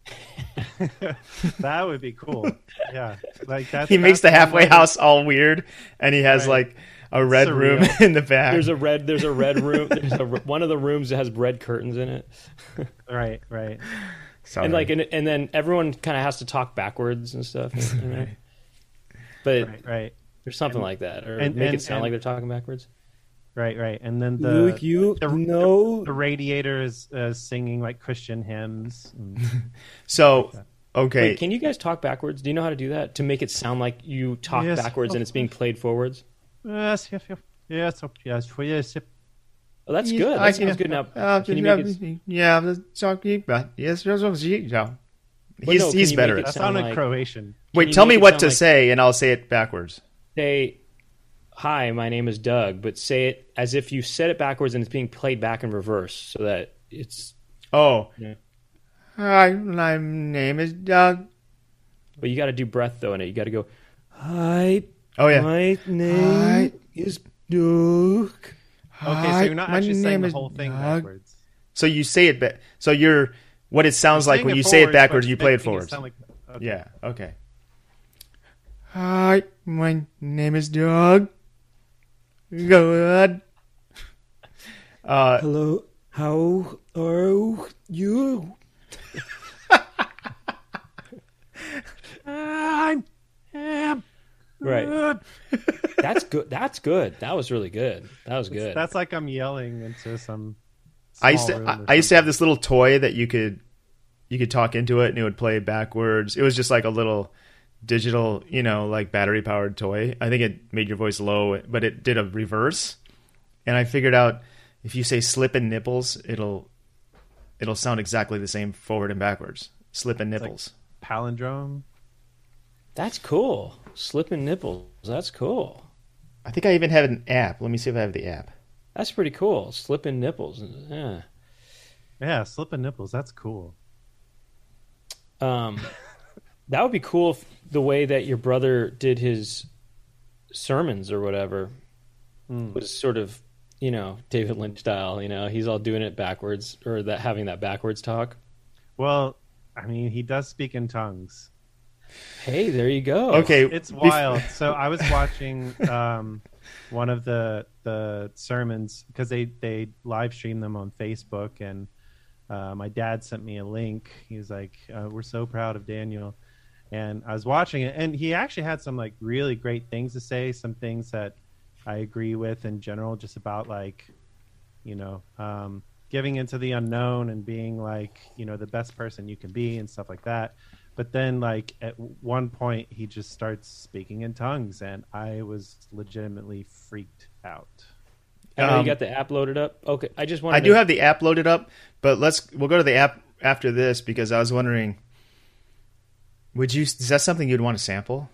S4: That would be cool. Yeah, like that.
S2: He makes the halfway house all weird, and he has
S4: Right.
S2: like a red
S4: Surreal.
S2: room in the back.
S3: There's a red. There's a red room. There's a, one of the rooms that has red curtains in it,
S4: Right, right.
S2: Sorry.
S3: and like, and, and then everyone kind of has to talk backwards and stuff. You know? But
S4: Right, right,
S3: there's something like that, or
S4: and-
S3: make
S4: and-
S3: it sound
S4: and-
S3: like they're talking backwards.
S4: right, right. And then the
S3: you
S4: the,
S3: know.
S4: the radiator is uh, singing like Christian hymns. And,
S2: so okay.
S3: Wait, can you guys talk backwards? Do you know how to do that to make it sound like you talk
S4: Yes,
S3: backwards and
S4: of
S3: it's being played forwards?
S4: yes, yes, yes, yes, yes, yes.
S3: Oh, that's
S2: Yeah,
S3: good.
S2: I
S3: That sounds good. Now,
S2: Uh,
S3: can you make it?
S2: yeah, the talking about yes, yes, yes, yeah.
S3: Well,
S2: He's
S3: no, can
S2: he's
S3: you
S2: better
S3: make
S2: at
S3: it
S4: That
S2: that.
S3: sound
S4: sounded
S3: like-
S4: Croatian.
S2: Wait,
S3: you
S2: tell
S3: make
S2: me
S3: it
S2: what
S3: sound
S2: to
S3: like-
S2: say, and I'll say it backwards.
S3: Say, "Hi, my name is Doug," but say it as if you said it backwards and it's being played back in reverse, so that it's.
S2: Oh,
S3: Yeah.
S2: hi, my name is Doug.
S3: But you got to do breath though in it. You got to go. Hi,
S2: Oh yeah.
S3: my name
S2: Hi.
S3: is Doug.
S4: Okay, so you're not
S2: my
S4: actually saying
S2: name
S4: the
S2: is
S4: whole thing
S2: Doug.
S4: backwards.
S2: So you say it back. So you're what it sounds
S4: You're
S2: like
S4: saying
S2: when
S4: it
S2: you say it
S4: forwards,
S2: backwards.
S4: but
S2: You play it
S4: making
S2: forwards.
S4: sound like- okay.
S2: Yeah. Okay. Hi, my name is Doug. Good. Uh,
S3: Hello, how are you?
S4: I am
S3: Right.
S4: good.
S3: That's good. That's good. That was really good. That was good.
S4: That's like I'm yelling into some.
S2: I used
S4: small
S2: to.
S4: room
S2: I,
S4: or
S2: I used to have
S4: something.
S2: this little toy that you could, you could talk into it and it would play backwards. It was just like a little digital, you know, like battery powered toy. I think it made your voice low, but it did a reverse. And I figured out if you say "slippin' nipples," it'll, it'll sound exactly the same forward and backwards. Slippin'
S4: like-
S2: nipples.
S4: palindrome.
S3: That's cool. Slipping nipples. That's cool.
S2: I think I even have an app. Let me see if I have the app.
S3: That's pretty cool. Slipping nipples. Yeah.
S4: Yeah, slipping nipples. That's cool.
S3: Um, that would be cool if the way that your brother did his sermons or whatever
S4: Mm.
S3: was sort of, you know, David Lynch style. You know, he's all doing it backwards, or that having that backwards talk.
S4: Well, I mean, he does speak in tongues.
S3: Hey, there you go.
S2: Okay,
S4: It's
S2: bef-
S4: wild. So I was watching um, one of the the sermons because they they live stream them on Facebook, and uh, my dad sent me a link. He was like, uh, "We're so proud of Daniel," and I was watching it, and he actually had some like really great things to say. Some things that I agree with in general, just about like, you know, um, giving into the unknown and being like, you know, the best person you can be and stuff like that. But then, like, at one point, he just starts speaking in tongues, and I was legitimately freaked out.
S3: I know
S2: Um,
S3: you got the app loaded up. Okay, I just wanted.
S2: I do
S3: to,
S2: have the app loaded up, but let's we'll go to the app after this because I was wondering, would you is that something you'd want to sample?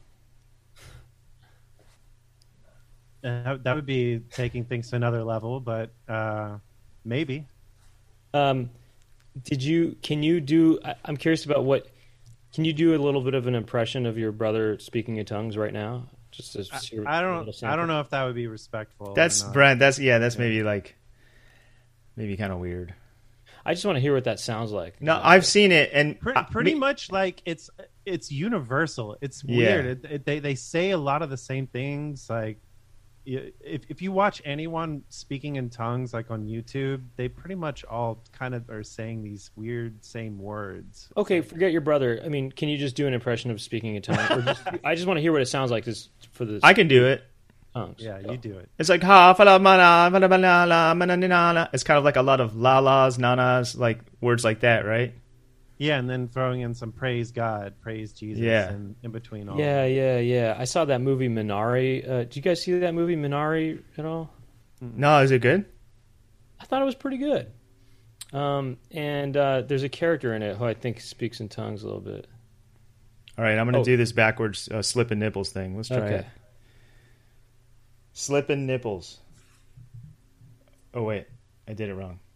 S4: And that, that would be taking things to another level, but uh, maybe.
S3: Um, did you? Can you do? I, I'm curious about what. Can you do a little bit of an impression of your brother speaking in tongues right now? Just to
S4: I,
S3: see
S4: I
S3: a
S4: don't.
S3: little
S4: I
S3: sample.
S4: don't know if that would be respectful. or
S2: That's
S4: not.
S2: Brent. That's yeah. That's
S4: Yeah.
S2: maybe like maybe kind of weird.
S3: I just want to hear what that sounds like.
S2: No, I've seen it, and
S4: Pretty,
S2: uh,
S4: pretty
S2: me-
S4: much like it's it's universal. It's
S2: Yeah.
S4: weird. It, it, they they say a lot of the same things. Like y- if if you watch anyone speaking in tongues, like on YouTube, they pretty much all kind of are saying these weird same words.
S3: Okay, forget your brother. I mean, can you just do an impression of speaking in tongues? Or just, I just want to hear what it sounds like just for the
S2: I can do it.
S3: tongues.
S4: Yeah, you do it.
S2: It's like ha fa la ma la ma la ma la la ma na na na. It's kind of like a lot of la las, nanas, like words like that, right?
S4: Yeah, and then throwing in some praise God, praise Jesus,
S2: Yeah.
S4: and in between all.
S3: Yeah,
S4: of it.
S3: yeah, yeah. I saw that movie Minari. Uh, did you guys see that movie Minari at all?
S2: No, is it good?
S3: I thought it was pretty good. Um, and uh, there's a character in it who I think speaks in tongues a little bit.
S2: All right, I'm gonna
S3: Oh.
S2: do this backwards uh, slipping nipples thing. Let's try
S3: Okay.
S2: it. Slipping nipples. Oh wait, I did it wrong.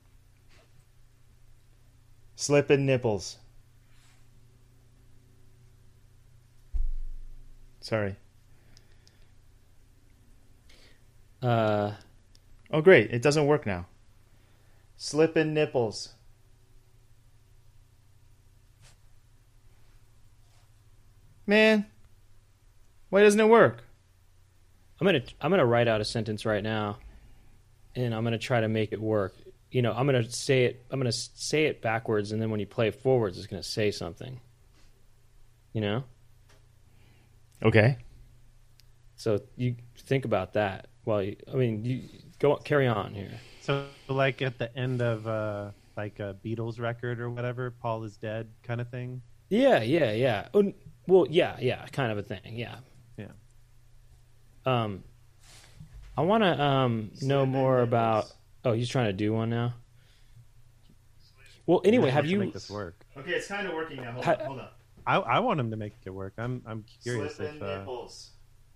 S2: Slipping nipples. Sorry.
S3: Uh,
S2: Oh great, it doesn't work now. Slipping nipples. Man, why doesn't it work?
S3: I'm gonna I'm gonna write out a sentence right now, and I'm gonna try to make it work. You know, I'm gonna say it. I'm gonna say it backwards, and then when you play it forwards, it's gonna say something. You know,
S2: Okay.
S3: so you think about that. While you, I mean, you go carry on here.
S4: So, like at the end of uh, like a Beatles record or whatever, Paul is dead kind of thing.
S3: Yeah, yeah, yeah. Oh, well, yeah, yeah, kind of a thing. Yeah.
S4: Yeah.
S3: Um, I want to um know
S2: Slipping
S3: more
S2: nipples.
S3: about. Oh, he's trying to do one now. Well, anyway,
S4: He
S3: have
S4: wants to
S3: you?
S4: make this work?
S2: Okay, it's kind of working now. Hold
S3: Ha-
S2: on, hold on.
S4: I, I want him to make it work. I'm I'm curious
S2: Slipping
S4: if uh,
S2: nipples.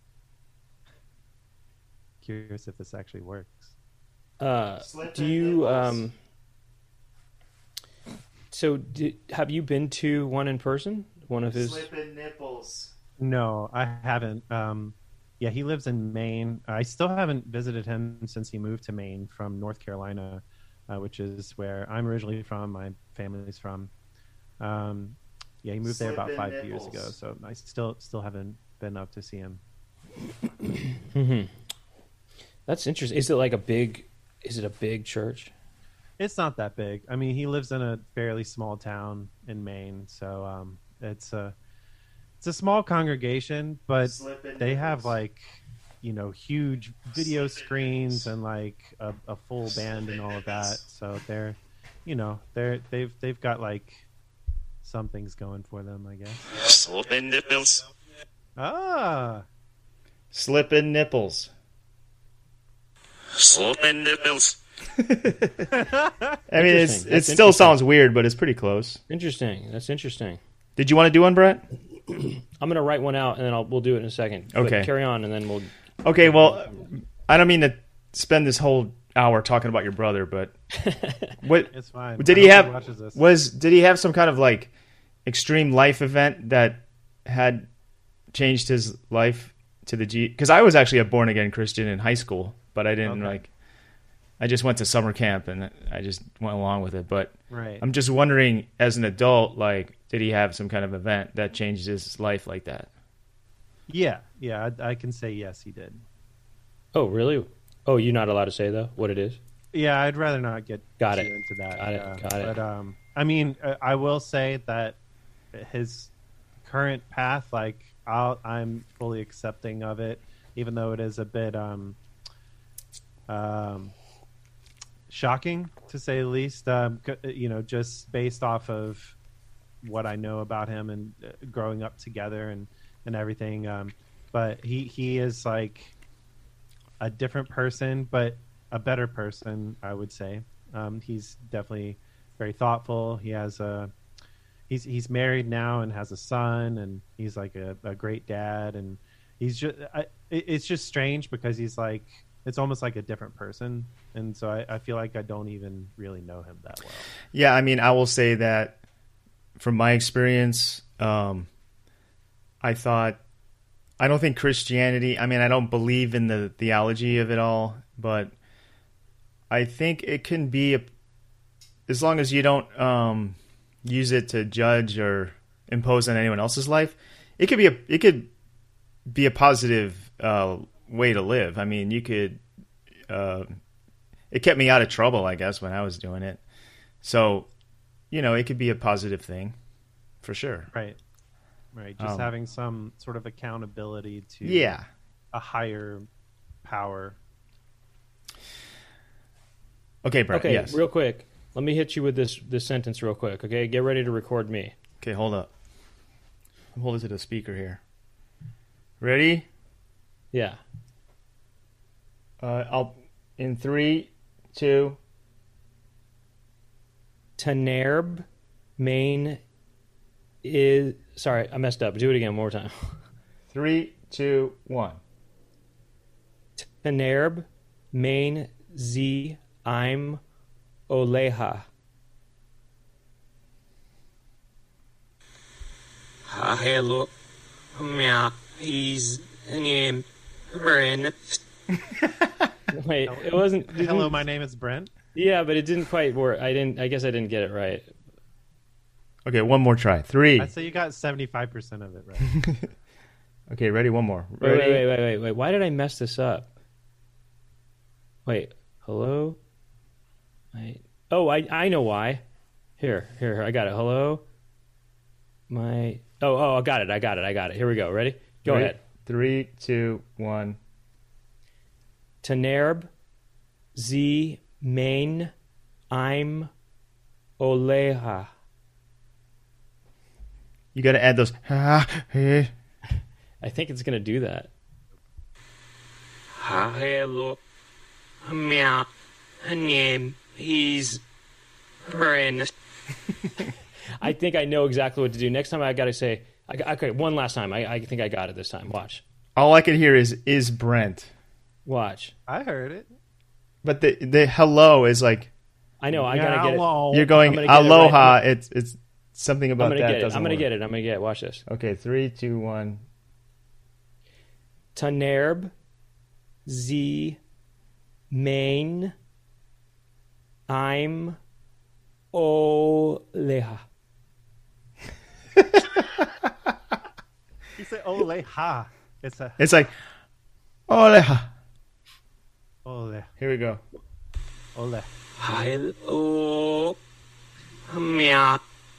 S4: curious if this actually works.
S3: Uh,
S2: Slipping
S3: do you
S2: nipples.
S3: um? So, do, have you been to one in person? One of his.
S2: Slipping nipples.
S4: No, I haven't. Um, yeah, he lives in Maine. I still haven't visited him since he moved to Maine from North Carolina, uh, which is where I'm originally from. My family's from. Um, yeah, he moved there about
S2: Slipping
S4: five
S2: nipples.
S4: years ago, so I still still haven't been up to see him.
S3: hmm That's interesting. Is it like a big? Is it a big church?
S4: It's not that big. I mean, he lives in a fairly small town in Maine, so um, it's a it's a small congregation, but
S2: Slipping
S4: they have
S2: nipples.
S4: like you know huge video
S2: Slipping
S4: screens
S2: nipples.
S4: and like a, a full band and
S2: Slipping
S4: all of that.
S2: nipples.
S4: So they're you know they're they've they've got like some things going for them, I guess.
S1: Slipping nipples.
S4: Ah,
S2: Slipping nipples.
S1: Slipping nipples.
S2: I mean, it's,
S3: Interesting.
S2: it
S3: That's
S2: still
S3: interesting.
S2: sounds weird, but it's pretty close.
S3: Interesting. That's interesting.
S2: Did you want to do one, Brett?
S3: I'm gonna write one out and then I'll we'll do it in a second. But
S2: Okay.
S3: carry on and then we'll.
S2: Okay, well, I don't mean to spend this whole hour talking about your brother, but what
S4: it's fine.
S2: did
S4: I
S2: he
S4: hope
S2: have?
S4: watches this.
S2: Was did he have some kind of like extreme life event that had changed his life to the G? Because I was actually a born again Christian in high school, but I didn't
S4: Okay.
S2: like. I just went to summer camp and I just went along with it. But
S4: Right.
S2: I'm just wondering, as an adult, like, did he have some kind of event that changed his life like that?
S4: Yeah, yeah, I, I can say yes, he did.
S3: Oh really? Oh, you're not allowed to say though what it is.
S4: Yeah, I'd rather not get
S3: Got
S4: too
S3: it.
S4: into that.
S3: Got it.
S4: yeah.
S3: Got it.
S4: But um, I mean, uh, I will say that his current path, like, I'll, I'm fully accepting of it, even though it is a bit um, um, shocking to say the least. Um, c- you know, just based off of what I know about him and uh, growing up together and and everything. Um, but he he is like a different person, but a better person, I would say. Um, he's definitely very thoughtful. He has a he's he's married now and has a son, and he's like a, a great dad. And he's just I, it, it's just strange because he's like it's almost like a different person, and so I, I feel like I don't even really know him that well.
S2: Yeah, I mean, I will say that from my experience, um, I thought I don't think Christianity, I mean, I don't believe in the theology of it all, but I think it can be, a, as long as you don't um, use it to judge or impose on anyone else's life, it could be a, it could be a positive uh, way to live. I mean, you could, uh, it kept me out of trouble, I guess, when I was doing it. So, you know, it could be a positive thing for sure.
S4: Right. Right. Just
S2: Um,
S4: having some sort of accountability to
S2: Yeah.
S4: a higher power.
S2: Okay, Brett.
S3: Okay,
S2: Yes.
S3: real quick. Let me hit you with this this sentence real quick. Okay, get ready to record me.
S2: Okay, hold up. I'm holding to the speaker here. Ready?
S3: Yeah.
S2: Uh, I'll in three, two.
S3: Tanerb, Maine is sorry, I messed up. Do it again one more time.
S2: Three, two, one.
S3: Tanerb, Maine Z I'm Oleha.
S5: Hello, yeah, he's name Bren.
S3: Wait, it wasn't. it
S4: Hello,
S3: didn't-
S4: my name is Brent.
S3: Yeah, but it didn't quite work. I didn't. I guess I didn't get it right.
S2: Okay, one more try. Three.
S4: I'd say you got seventy-five percent of it right.
S2: Okay, ready? One more.
S3: Wait,
S2: Ready?
S3: wait, wait, wait, wait, wait. Why did I mess this up? Wait, hello? Wait. Oh, I I know why. Here, here, here, I got it. Hello? My Oh, oh, I got it. I got it. I got it. Here we go. Ready? Go
S2: Ready?
S3: ahead.
S2: Three, two, one.
S3: Tanerb Z Main I'm Oleha.
S2: You got to add those. Ah, eh.
S3: I think it's going to do that.
S5: Hello, yeah, name he's Bren.
S3: I think I know exactly what to do. Next time I got to say, I, got- okay, one last time. I, I think I got it this time. Watch.
S2: All I can hear is is Brent,
S3: Watch.
S4: I heard it.
S2: but the the hello is like
S3: I know. I got to get it.
S4: Hello.
S2: you're going
S3: I'm gonna get it
S2: aloha.
S3: right.
S2: It's it's something about
S3: I'm going to
S2: that
S3: get it.
S2: doesn't
S3: I'm going to
S2: work.
S3: get it. I'm going to get it. Watch this.
S2: Okay, three, two, one.
S3: Tanerb Z Main I'm Oleha.
S4: You say ole ha. It's a
S2: It's like aloha.
S4: ole
S2: Here we go.
S4: ole.
S5: Hello, yeah,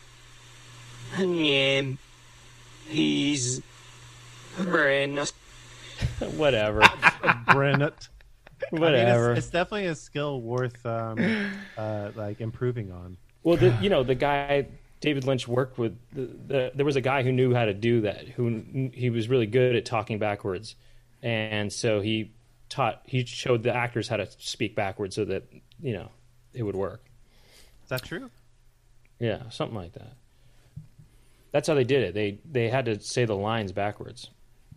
S5: name he's Bren.
S3: Whatever.
S4: Brent.
S3: Whatever.
S4: I mean, it's, it's definitely a skill worth um, uh, like improving on.
S3: Well, the, you know, the guy David Lynch worked with. The, the, there was a guy who knew how to do that. Who he was really good at talking backwards, and so he taught. He showed the actors how to speak backwards so that you know it would work.
S4: Is that true?
S3: Yeah, something like that. That's how they did it. They they had to say the lines backwards.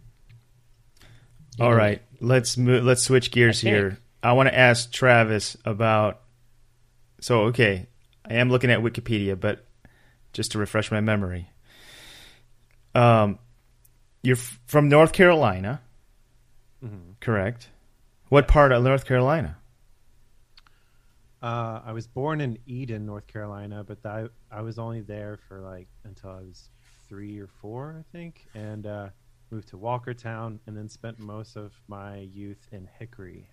S2: All right, let's move, let's switch gears
S3: I think-
S2: here. I want to ask Travis about. So okay, I am looking at Wikipedia, but just to refresh my memory, um, you're f- from North Carolina,
S4: Mm-hmm.
S2: correct? What part of North Carolina?
S4: Uh, I was born in Eden, North Carolina, but I I was only there for like until I was three or four, I think, and uh, moved to Walkertown, and then spent most of my youth in Hickory.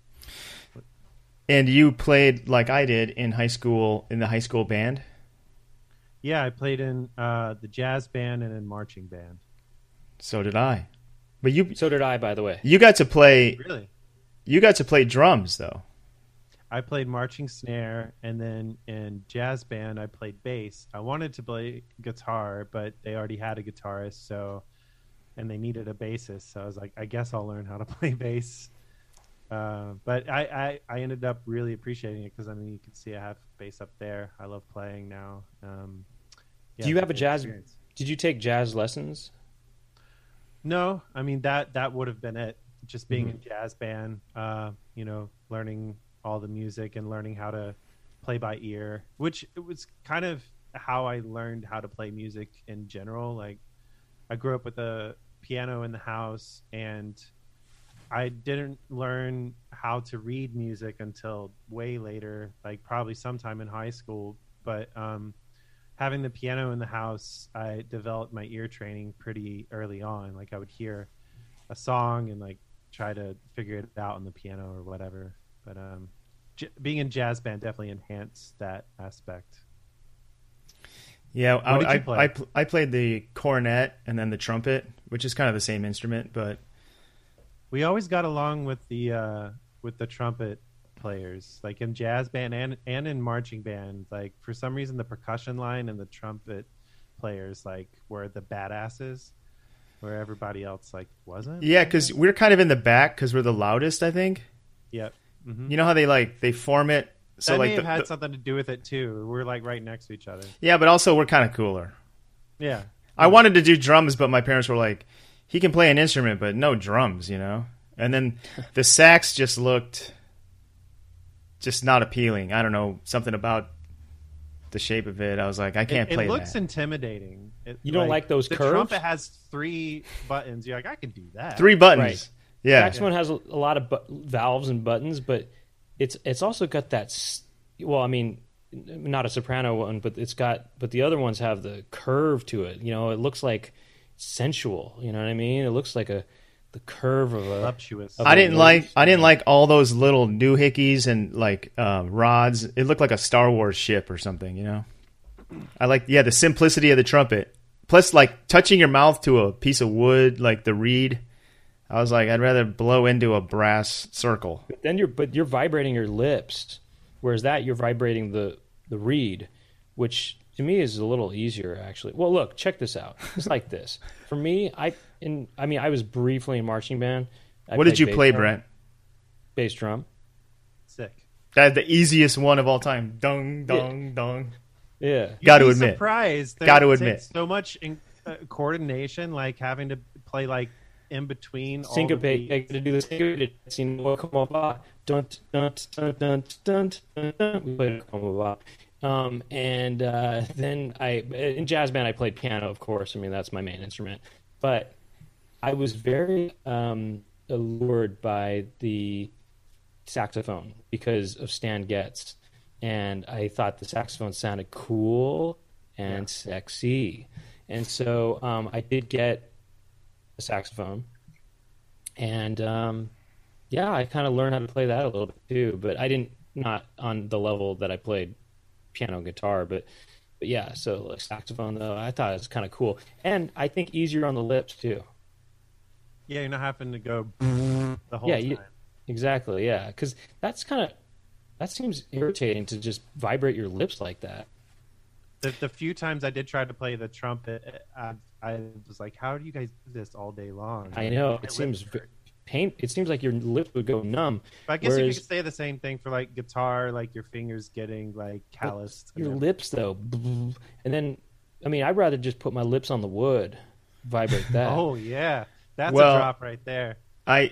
S2: And you played like I did in high school in the high school band.
S4: Yeah, I played in uh, the jazz band and in marching band.
S2: So did I. But you
S3: So did I, by the way.
S2: you got to play
S4: Really?
S2: you got to play drums though.
S4: I played marching snare, and then in jazz band, I played bass. I wanted to play guitar, but they already had a guitarist, so and they needed a bassist. So I was like, I guess I'll learn how to play bass. Uh, but I, I, I ended up really appreciating it because I mean, you can see I have bass up there. I love playing now. Um, yeah,
S3: Do you
S4: it's
S3: have a
S4: good
S3: jazz?
S4: experience.
S3: Did you take jazz lessons?
S4: No, I mean that that would have been it. Just being
S3: Mm-hmm.
S4: in jazz band, uh, you know, learning all the music and learning how to play by ear, which it was kind of how I learned how to play music in general. Like, I grew up with a piano in the house, and I didn't learn how to read music until way later, like probably sometime in high school. But um, having the piano in the house, I developed my ear training pretty early on. Like I would hear a song and like try to figure it out on the piano or whatever. But um, j- being in jazz band definitely enhanced that aspect.
S2: Yeah,
S4: What
S2: I,
S4: did you
S2: I,
S4: play?
S2: I, pl- I played the cornet and then the trumpet, which is kind of the same instrument, but
S4: We always got along with the uh, with the trumpet players, like in jazz band and and in marching band. Like for some reason, the percussion line and the trumpet players like were the badasses, where everybody else like wasn't.
S2: yeah, because we're kind of in the back because we're the loudest, I think.
S4: Yep. Mm-hmm.
S2: You know how they like they form it so
S4: that
S2: like
S4: may
S2: the,
S4: have had
S2: the-
S4: something to do with it too. We're like right next to each other.
S2: yeah, but also we're kind of cooler.
S4: Yeah.
S2: I wanted to do drums, but my parents were like, he can play an instrument, but no drums, you know? And then the sax just looked just not appealing. I don't know, something about the shape of it. I was like, I can't
S4: it,
S2: play
S4: it looks
S2: that.
S4: intimidating. It,
S3: You don't like those
S4: the
S3: curves?
S4: trumpet has three buttons. You're like, I can do that.
S2: Three buttons.
S3: Right.
S2: Yeah.
S3: Saxophone has a, a lot of bu- valves and buttons, but it's it's also got that. s- Well, I mean, n- not a soprano one, but it's got. But the other ones have the curve to it. You know, it looks like sensual. You know what I mean? It looks like a the curve of a.
S4: Voluptuous.
S3: of
S2: I
S3: a
S2: didn't
S3: note.
S2: like I didn't like all those little doohickeys and like uh, rods. It looked like a Star Wars ship or something, you know. I like yeah the simplicity of the trumpet. Plus, like touching your mouth to a piece of wood, like the reed. I was like, I'd rather blow into a brass circle.
S3: Then you're but you're vibrating your lips, whereas that you're vibrating the the reed, which to me is a little easier actually. Well, look, check this out. It's like this for me. I in I mean I was briefly in marching band. I
S2: What did
S3: played
S2: you
S3: bass
S2: play,
S3: drum-
S2: Brent?
S3: Bass drum.
S4: Sick.
S2: That's the easiest one of all time. Dung, dung, dung.
S3: Yeah.
S2: Got to
S4: You'd be
S2: admit.
S4: surprised. There
S2: Got to
S4: takes
S2: admit.
S4: so much in, uh, coordination, like having to play like in between all the
S3: Syncopate. I
S4: beats.
S3: got to do the syncopated scene. Well, come on, ba. Dun dun dun dun dun dun dun. We played come on, ba. Um, and uh, then I in jazz band I played piano, of course. I mean that's my main instrument. But I was very um, allured by the saxophone because of Stan Getz, and I thought the saxophone sounded cool and sexy, and so um, I did get a saxophone, and um, yeah, I kind of learned how to play that a little bit too. But I didn't not on the level that I played piano and guitar, but but yeah. So like saxophone though, I thought it was kind of cool, and I think easier on the lips too.
S4: Yeah, you're not having to go the whole
S3: Yeah,
S4: time.
S3: you, exactly. Yeah, because that's kind of that seems irritating to just vibrate your lips like that.
S4: The, the few times I did try to play the trumpet, I, I was like, "How do you guys do this all day long?"
S3: I know
S4: My
S3: it
S4: lips
S3: seems
S4: hurt.
S3: pain. It seems like your lips would go numb.
S4: But I guess you
S3: whereas-
S4: could say the same thing for like guitar, like your fingers getting like calloused.
S3: Your
S4: and
S3: lips though, and then I mean, I'd rather just put my lips on the wood, vibrate that.
S4: Oh yeah, that's
S2: Well-
S4: a drop right there.
S2: I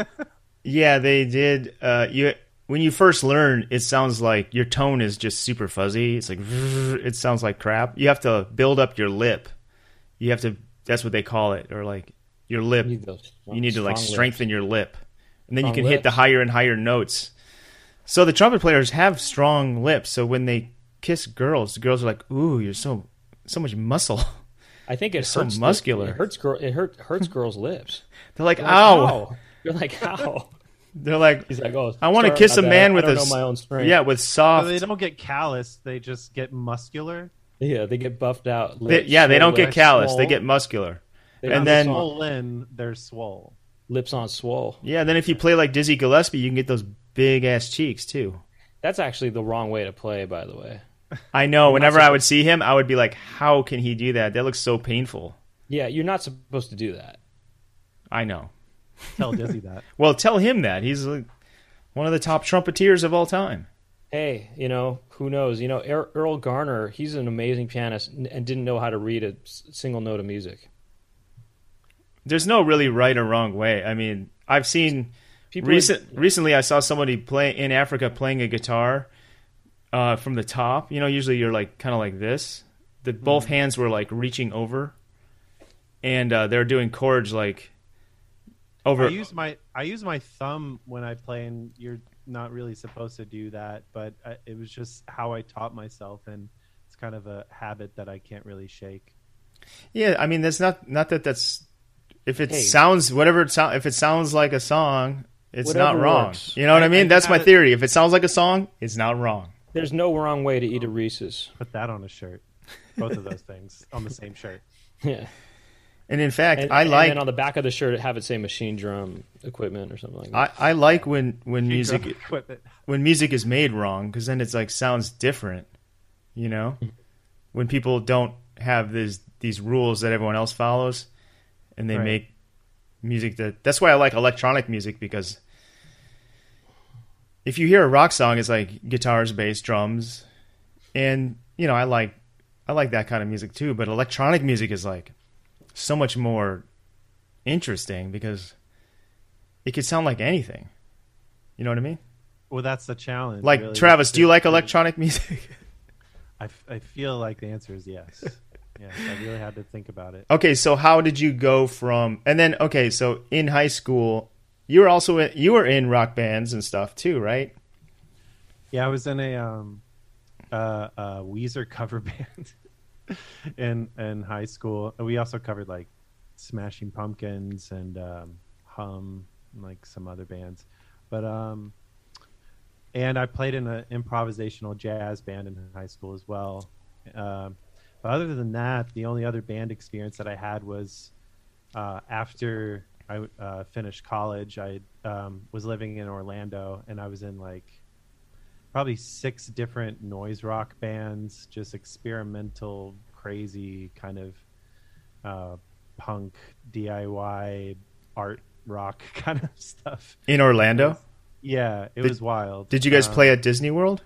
S2: yeah, they did. Uh, you when you first learn, it sounds like your tone is just super fuzzy. It's like it sounds like crap. You have to build up your lip. You have to. That's what they call it, or like your lip.
S3: You need, those
S2: You need to like
S3: strong
S2: strengthen
S3: lips.
S2: your lip, and then you
S3: Strong
S2: can hit the
S3: lips.
S2: higher and higher notes. So the trumpet players have strong lips. So when they kiss girls, the girls are like, "Ooh, you're so so much muscle."
S3: I think it
S2: so
S3: hurts the-
S2: muscular.
S3: it hurts girl. It hurt hurts girls' lips.
S2: They're like,
S3: You're like,
S2: "Ow!"
S3: You're like, "Ow!"
S2: They're like,
S3: He's like, "Oh,
S2: "I want to
S3: sorry
S2: kiss a
S3: about
S2: man
S3: that.
S2: with
S3: I
S2: a
S3: don't
S2: s-
S3: know my own strength."
S2: yeah, with
S4: So
S2: soft."
S4: they don't get calloused; they just get muscular.
S3: Yeah, they get buffed out.
S2: They-
S3: Lips,
S2: yeah, they don't
S3: swole
S2: get
S3: lips,
S2: callous. They
S4: swole.
S2: get muscular.
S3: They
S2: and
S3: got
S2: then-
S3: lips on,
S4: Swollen, they're swole.
S3: lips on swole.
S2: Yeah, then if you play like Dizzy Gillespie, you can get those big ass cheeks too.
S3: That's actually the wrong way to play, by the way.
S2: I know. Whenever
S3: not
S2: I would see him, I would be like, "How can he do that? That looks so painful."
S3: Yeah, you're not supposed to do that.
S2: I know.
S4: Tell Dizzy that.
S2: Well, tell him that he's like one of the top trumpeteers of all time.
S3: Hey, you know, who knows? You know, Er- Earl Garner, he's an amazing pianist and and didn't know how to read a s- single note of music.
S2: There's no really right or wrong way. I mean, I've seen
S3: People
S2: recent recently. I saw somebody play in Africa playing a guitar uh, from the top. You know, usually you're like kind of like this. The both hands were like reaching over, and uh, they're doing chords like over.
S4: I use my I use my thumb when I play, and you're not really supposed to do that, but I, it was just how I taught myself, and it's kind of a habit that I can't really shake.
S2: Yeah, I mean, that's not not that that's if it
S3: Hey.
S2: sounds whatever it sounds if it sounds like a song, it's
S3: Whatever
S2: not wrong.
S3: works.
S2: You know what I,
S4: I-
S2: mean?
S4: I
S2: That's my
S4: kinda-
S2: theory. If it sounds like a song, it's not wrong.
S3: There's no wrong way to eat a Reese's.
S4: Put that on a shirt. Both of those things on the same shirt.
S3: Yeah.
S2: And in fact,
S3: And,
S2: I
S3: and
S2: like
S3: then on the back of the shirt, have it say machine drum equipment or something like that.
S2: I, I like when when music
S4: Equipment.
S2: when music is made wrong, because then it's like sounds different. You know, when people don't have these these rules that everyone else follows, and they
S4: Right.
S2: make music that. That's why I like electronic music, because if you hear a rock song, it's like guitars, bass, drums, and you know I like I like that kind of music too. But electronic music is like so much more interesting because it could sound like anything. You know what I mean?
S4: Well, that's the challenge.
S2: Like
S4: really.
S2: Travis, do you
S4: To-
S2: like
S4: to-
S2: electronic music?
S4: I, f- I feel like the answer is yes. Yes, I really had to think about it.
S2: Okay, so how did you go from and then okay, so in high school, you were also in, you were in rock bands and stuff too, right?
S4: Yeah, I was in a um, uh, uh, Weezer cover band in in high school. We also covered like Smashing Pumpkins and um, Hum, and like some other bands. But um, and I played in an improvisational jazz band in high school as well. Um, but other than that, the only other band experience that I had was uh, after I uh, finished college. I um, was living in Orlando, and I was in like probably six different noise rock bands, just experimental, crazy kind of uh, punk, D I Y, art rock kind of stuff.
S2: In Orlando?
S4: Yeah, it
S2: Did-
S4: was wild.
S2: Did you guys
S4: Um,
S2: play at Disney World?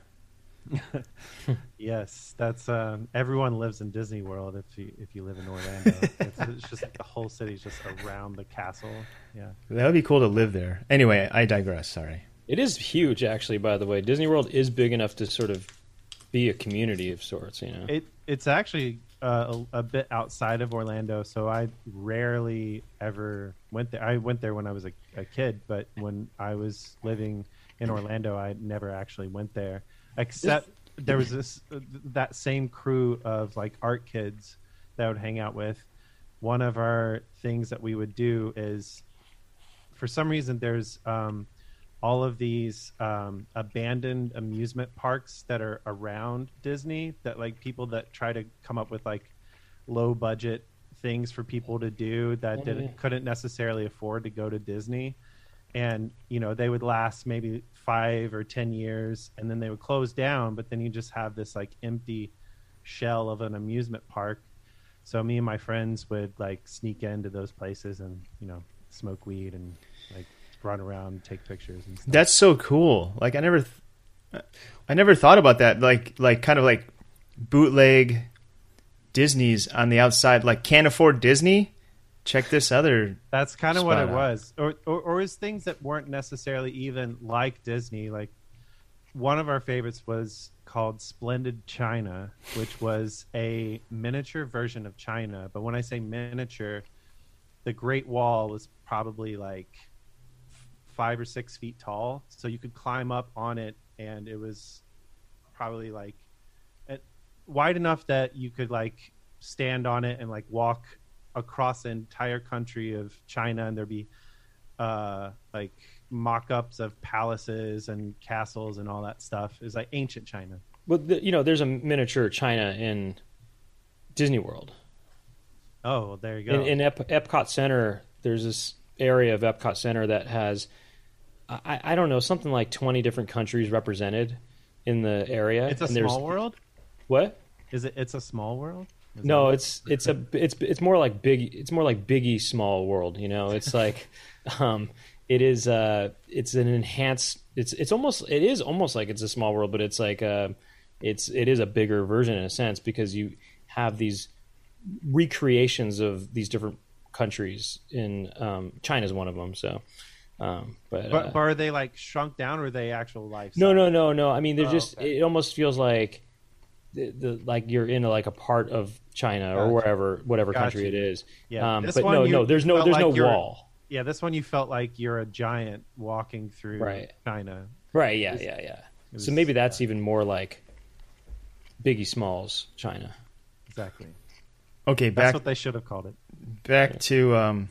S4: Yes, that's um, everyone lives in Disney World. If you if you live in Orlando, it's, it's just like the whole city's just around the castle. Yeah,
S2: That would be cool to live there. Anyway, I digress, sorry.
S3: It is huge, actually, by the way. Disney World is big enough to sort of be a community of sorts, you know?
S4: it it's actually uh, a, a bit outside of Orlando, so I rarely ever went there. I went there when I was a, a kid, but when I was living in Orlando, I never actually went there, except there was this that same crew of like art kids that I would hang out with. One of our things that we would do is, for some reason, there's um, all of these um, abandoned amusement parks that are around Disney that like people that try to come up with like low budget things for people to do that
S3: Oh,
S4: didn't
S3: yeah.
S4: couldn't necessarily afford to go to Disney. And you know they would last maybe five or ten years, and then they would close down. But then you just have this like empty shell of an amusement park. So me and my friends would like sneak into those places and you know smoke weed and like run around, take pictures and stuff.
S2: That's so cool. Like I never th- I never thought about that. Like like kind of like bootleg Disney's on the outside, like can't afford Disney. Check this other
S4: That's kind of what
S2: spot
S4: it
S2: on.
S4: was, or, or or is things that weren't necessarily even like Disney. Like one of our favorites was called Splendid China, which was a miniature version of China. But when I say miniature, the Great Wall was probably like f- five or six feet tall, so you could climb up on it, and it was probably like at, wide enough that you could like stand on it and like walk across the entire country of China, and there'd be uh, like mock-ups of palaces and castles and all that stuff. It was like ancient China.
S3: Well, the, you know, there's a miniature China in Disney World.
S4: Oh, there you go.
S3: In, in Ep- Epcot Center, there's this area of Epcot Center that has, I, I don't know, something like twenty different countries represented in the area.
S4: it's a
S3: and there's-
S4: small world.
S3: What?
S4: Is it? It's a small world. Is
S3: No,
S4: that-
S3: it's it's a it's it's more like big. It's more like Biggie Small World. You know, it's like, um, it is. Uh, it's an enhanced. It's it's almost. It is almost like it's a small world, but it's like uh it's it is a bigger version in a sense because you have these recreations of these different countries. In um, China's one of them. So, um, but,
S4: But,
S3: uh,
S4: but are they like shrunk down, or are they actual life?
S3: no,
S4: size?
S3: no, no, no. I mean, they're
S4: Oh,
S3: just.
S4: okay.
S3: It almost feels like the, the like you're in a, like a part of China or
S4: Gotcha.
S3: where whatever country
S4: Gotcha.
S3: it is.
S4: Yeah,
S3: Um,
S4: this
S3: but
S4: one
S3: no,
S4: you
S3: no, there's no
S4: felt
S3: there's
S4: like
S3: no
S4: you're-
S3: wall.
S4: Yeah, this one you felt like you're a giant walking through
S3: Right.
S4: China.
S3: Right? Yeah, yeah, yeah.
S4: was-
S3: So maybe that's even more like Biggie Smalls, China.
S4: Exactly.
S2: Okay,
S4: That's
S2: back
S4: what they should have called it.
S2: back to um,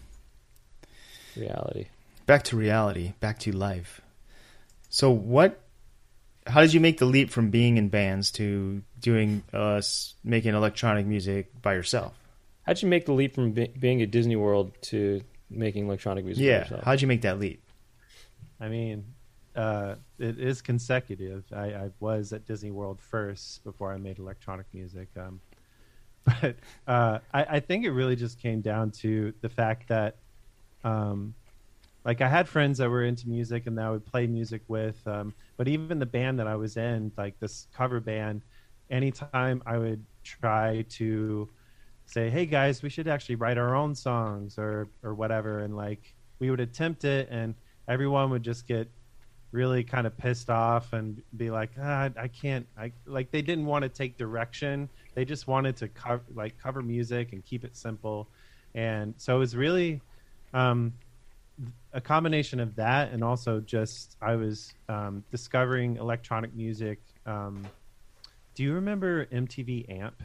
S3: Reality.
S2: back to reality, back to life. So what? How did you make the leap from being in bands to doing uh, s- making electronic music by yourself?
S3: How'd you make the leap from be- being at Disney World to making electronic music? by
S2: Yeah,
S3: yourself?
S2: how'd you make that leap?
S4: I mean, uh, it is consecutive. I, I was at Disney World first before I made electronic music. Um, but uh, I, I think it really just came down to the fact that, um, like, I had friends that were into music and that I would play music with. Um, but even the band that I was in, like this cover band, anytime I would try to say, hey guys, we should actually write our own songs or or whatever, and like we would attempt it and everyone would just get really kind of pissed off and be like, ah, I can't, I like they didn't want to take direction. They just wanted to cover like cover music and keep it simple. And so it was really um, a combination of that, and also just I was um, discovering electronic music. Um, do you remember M T V Amp?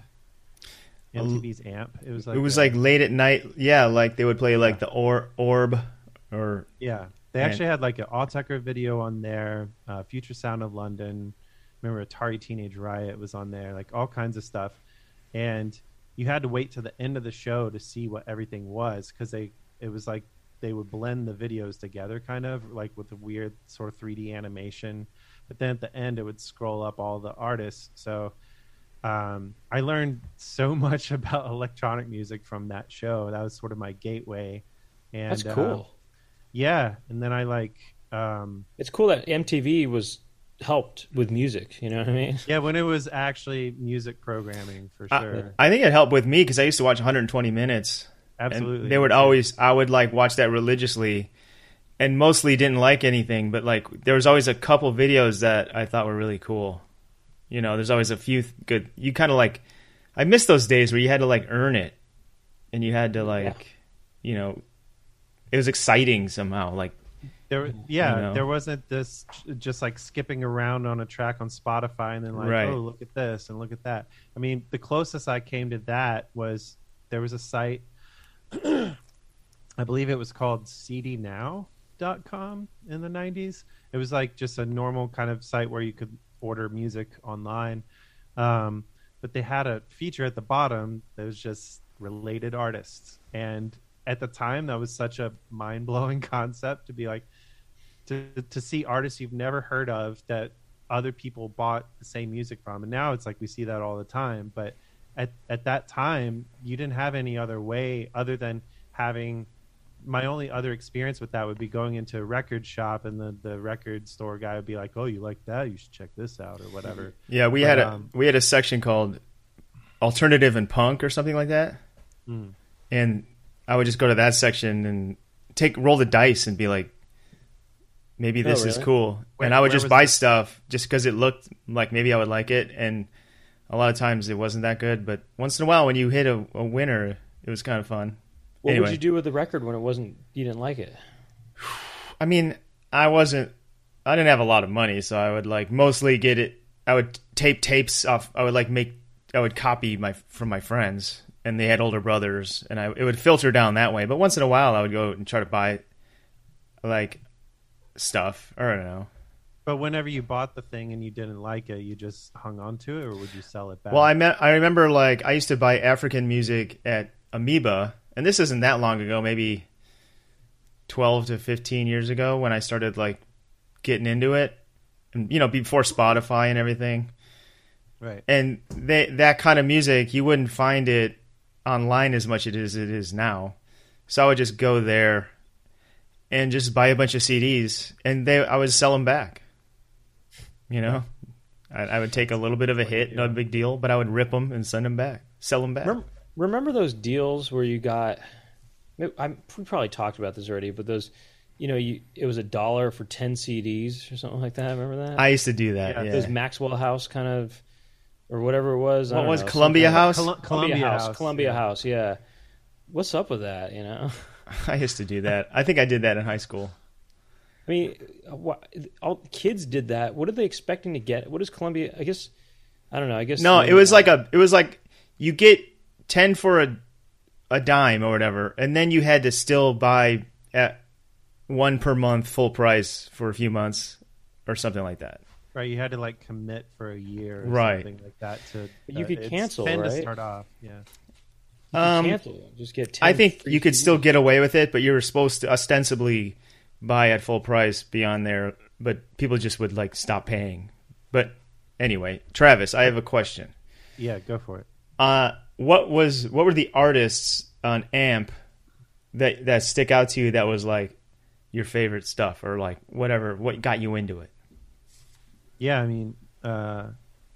S4: M T V's Amp. It was like
S2: it was
S4: a-
S2: like late at night. Yeah, like they would play like the or- orb or
S4: yeah. They
S2: Man.
S4: actually had like an Autechre video on there. Uh, Future Sound of London. Remember Atari Teenage Riot was on there. Like all kinds of stuff, and you had to wait to the end of the show to see what everything was, because they it was like they would blend the videos together, kind of like with a weird sort of three D animation. But then at the end, it would scroll up all the artists. So um, I learned so much about electronic music from that show. That was sort of my gateway. And
S3: That's
S4: uh,
S3: cool.
S4: yeah, and then I like um,
S3: It's cool that M T V was helped with music. You know what I mean?
S4: yeah, when it was actually music programming for
S2: I-
S4: sure.
S2: I think it helped with me because I used to watch one hundred twenty minutes.
S4: Absolutely.
S2: And they would always, I would like watch that religiously, and mostly didn't like anything, but like there was always a couple videos that I thought were really cool. You know, there's always a few th- good. You kind of like, I miss those days where you had to like earn it, and you had to like, you know, it was exciting somehow. Like
S4: There, yeah,
S2: you know.
S4: there wasn't this just like skipping around on a track on Spotify and then like,
S2: Right.
S4: oh, look at this and look at that. I mean, the closest I came to that was there was a site, I believe it was called C D now dot com in the nineties. It was like just a normal kind of site where you could order music online. Um, but they had a feature at the bottom that was just related artists. And at the time, that was such a mind-blowing concept to be like, to to see artists you've never heard of that other people bought the same music from. And now it's like we see that all the time. But at, at that time, you didn't have any other way other than having... My only other experience with that would be going into a record shop and the, the record store guy would be like, oh, you like that? You should check this out or whatever.
S2: yeah, we
S4: But,
S2: had a
S4: um,
S2: we had a section called alternative and punk or something like that,
S4: Mm.
S2: and I would just go to that section and take roll the dice and be like, maybe this is
S3: really?
S2: cool,
S4: Where-
S2: and I would
S4: where
S2: just
S4: was
S2: buy
S4: this?
S2: stuff just because it looked like maybe I would like it, and a lot of times it wasn't that good, but once in a while when you hit a, a winner, it was kind of fun.
S3: What
S2: Anyway.
S3: would you do with the record when it wasn't? You didn't like it.
S2: I mean, I wasn't, I didn't have a lot of money, so I would like mostly get it. I would tape tapes off. I would like make, I would copy my from my friends, and they had older brothers, and I it would filter down that way. But once in a while, I would go and try to buy like stuff, or I don't know.
S4: But whenever you bought the thing and you didn't like it, you just hung on to it, or would you sell it back?
S2: Well, I met, I remember like I used to buy African music at Amoeba, and this isn't that long ago, maybe twelve to fifteen years ago when I started like getting into it, and you know, before Spotify and everything.
S4: right.
S2: And they, that kind of music, you wouldn't find it online as much as it is now. So I would just go there and just buy a bunch of C Ds, and they I would sell them back. You know, I, I would take a little bit of a hit, no big deal, but I would rip them and send them back, sell them back.
S3: Remember, remember those deals where you got? I'm, we probably talked about this already, but those, you know, you it was a dollar for ten C Ds or something like that. Remember that?
S2: I used to do that.
S4: Yeah,
S2: Yeah,
S3: Those Maxwell House kind of or whatever it was. I
S2: What
S3: don't
S2: was
S3: know,
S2: Columbia
S3: some kind of-
S2: House?
S4: Col-
S3: Columbia,
S4: Columbia
S3: House,
S4: House,
S3: Columbia
S4: yeah.
S3: House. Yeah. What's up with that? You know.
S2: I used to do that. I think I did that in high school.
S3: I mean, what, all kids did that. What are they expecting to get? What is Columbia? I guess I don't know. I guess
S2: No, it was like a. It was like you get ten for a a dime or whatever, and then you had to still buy at one per month full price for a few months or something like that.
S4: Right, you had to like commit for a year, or
S2: Right.
S4: something like that. To
S3: But you
S4: uh,
S3: could
S4: it's
S3: cancel,
S4: ten to
S3: right?
S4: start off. Yeah,
S2: Um,
S3: cancel. Just get. ten
S2: I think
S3: free
S2: you could
S3: C Ds.
S2: still get away with it, but you were supposed to ostensibly buy at full price beyond there, but people just would like stop paying. But anyway, Travis, I have a question.
S4: yeah, go for it.
S2: Uh, what was what were the artists on Amp that that stick out to you that was like your favorite stuff or like whatever what got you into it?
S4: Yeah, I mean, uh,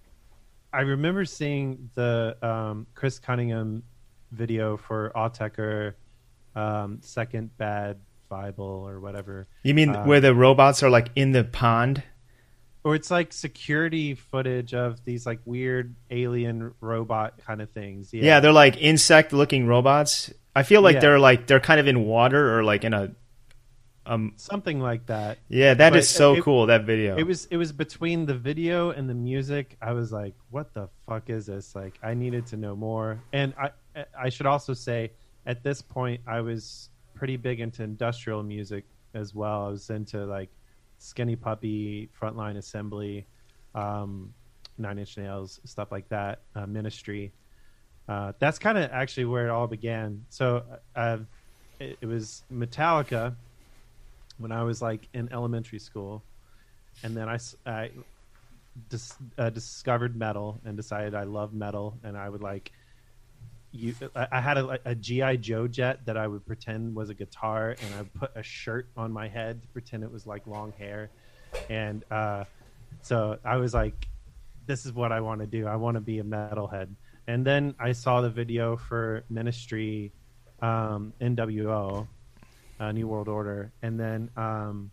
S4: I remember seeing the um, Chris Cunningham video for Autechre, um, Second Bad Bible or whatever.
S2: You mean
S4: Uh,
S2: where the robots are like in the pond?
S4: Or it's like security footage of these like weird alien robot kind of things. Yeah,
S2: Yeah, they're like insect looking robots. I feel like
S4: Yeah.
S2: they're like they're kind of in water or like in a um
S4: something like that.
S2: yeah, that is
S4: But
S2: so
S4: it-
S2: cool, that video.
S4: It was it was between the video and the music. I was like, "What the fuck is this?" Like, I needed to know more. And I I should also say, at this point, I was pretty big into industrial music as well. I was into like Skinny Puppy, Frontline Assembly, um, Nine Inch Nails, stuff like that. Uh, Ministry. Uh, that's kind of actually where it all began. So uh, it, it was Metallica when I was like in elementary school, and then I, s- I dis, uh, discovered metal and decided I love metal, and I would like you. I I had a, a G I Joe jet that I would pretend was a guitar, and I would put a shirt on my head to pretend it was like long hair, and uh, so I was like, "This is what I want to do. I want to be a metalhead." And then I saw the video for Ministry, um, N W O. Uh, New World Order, and then um,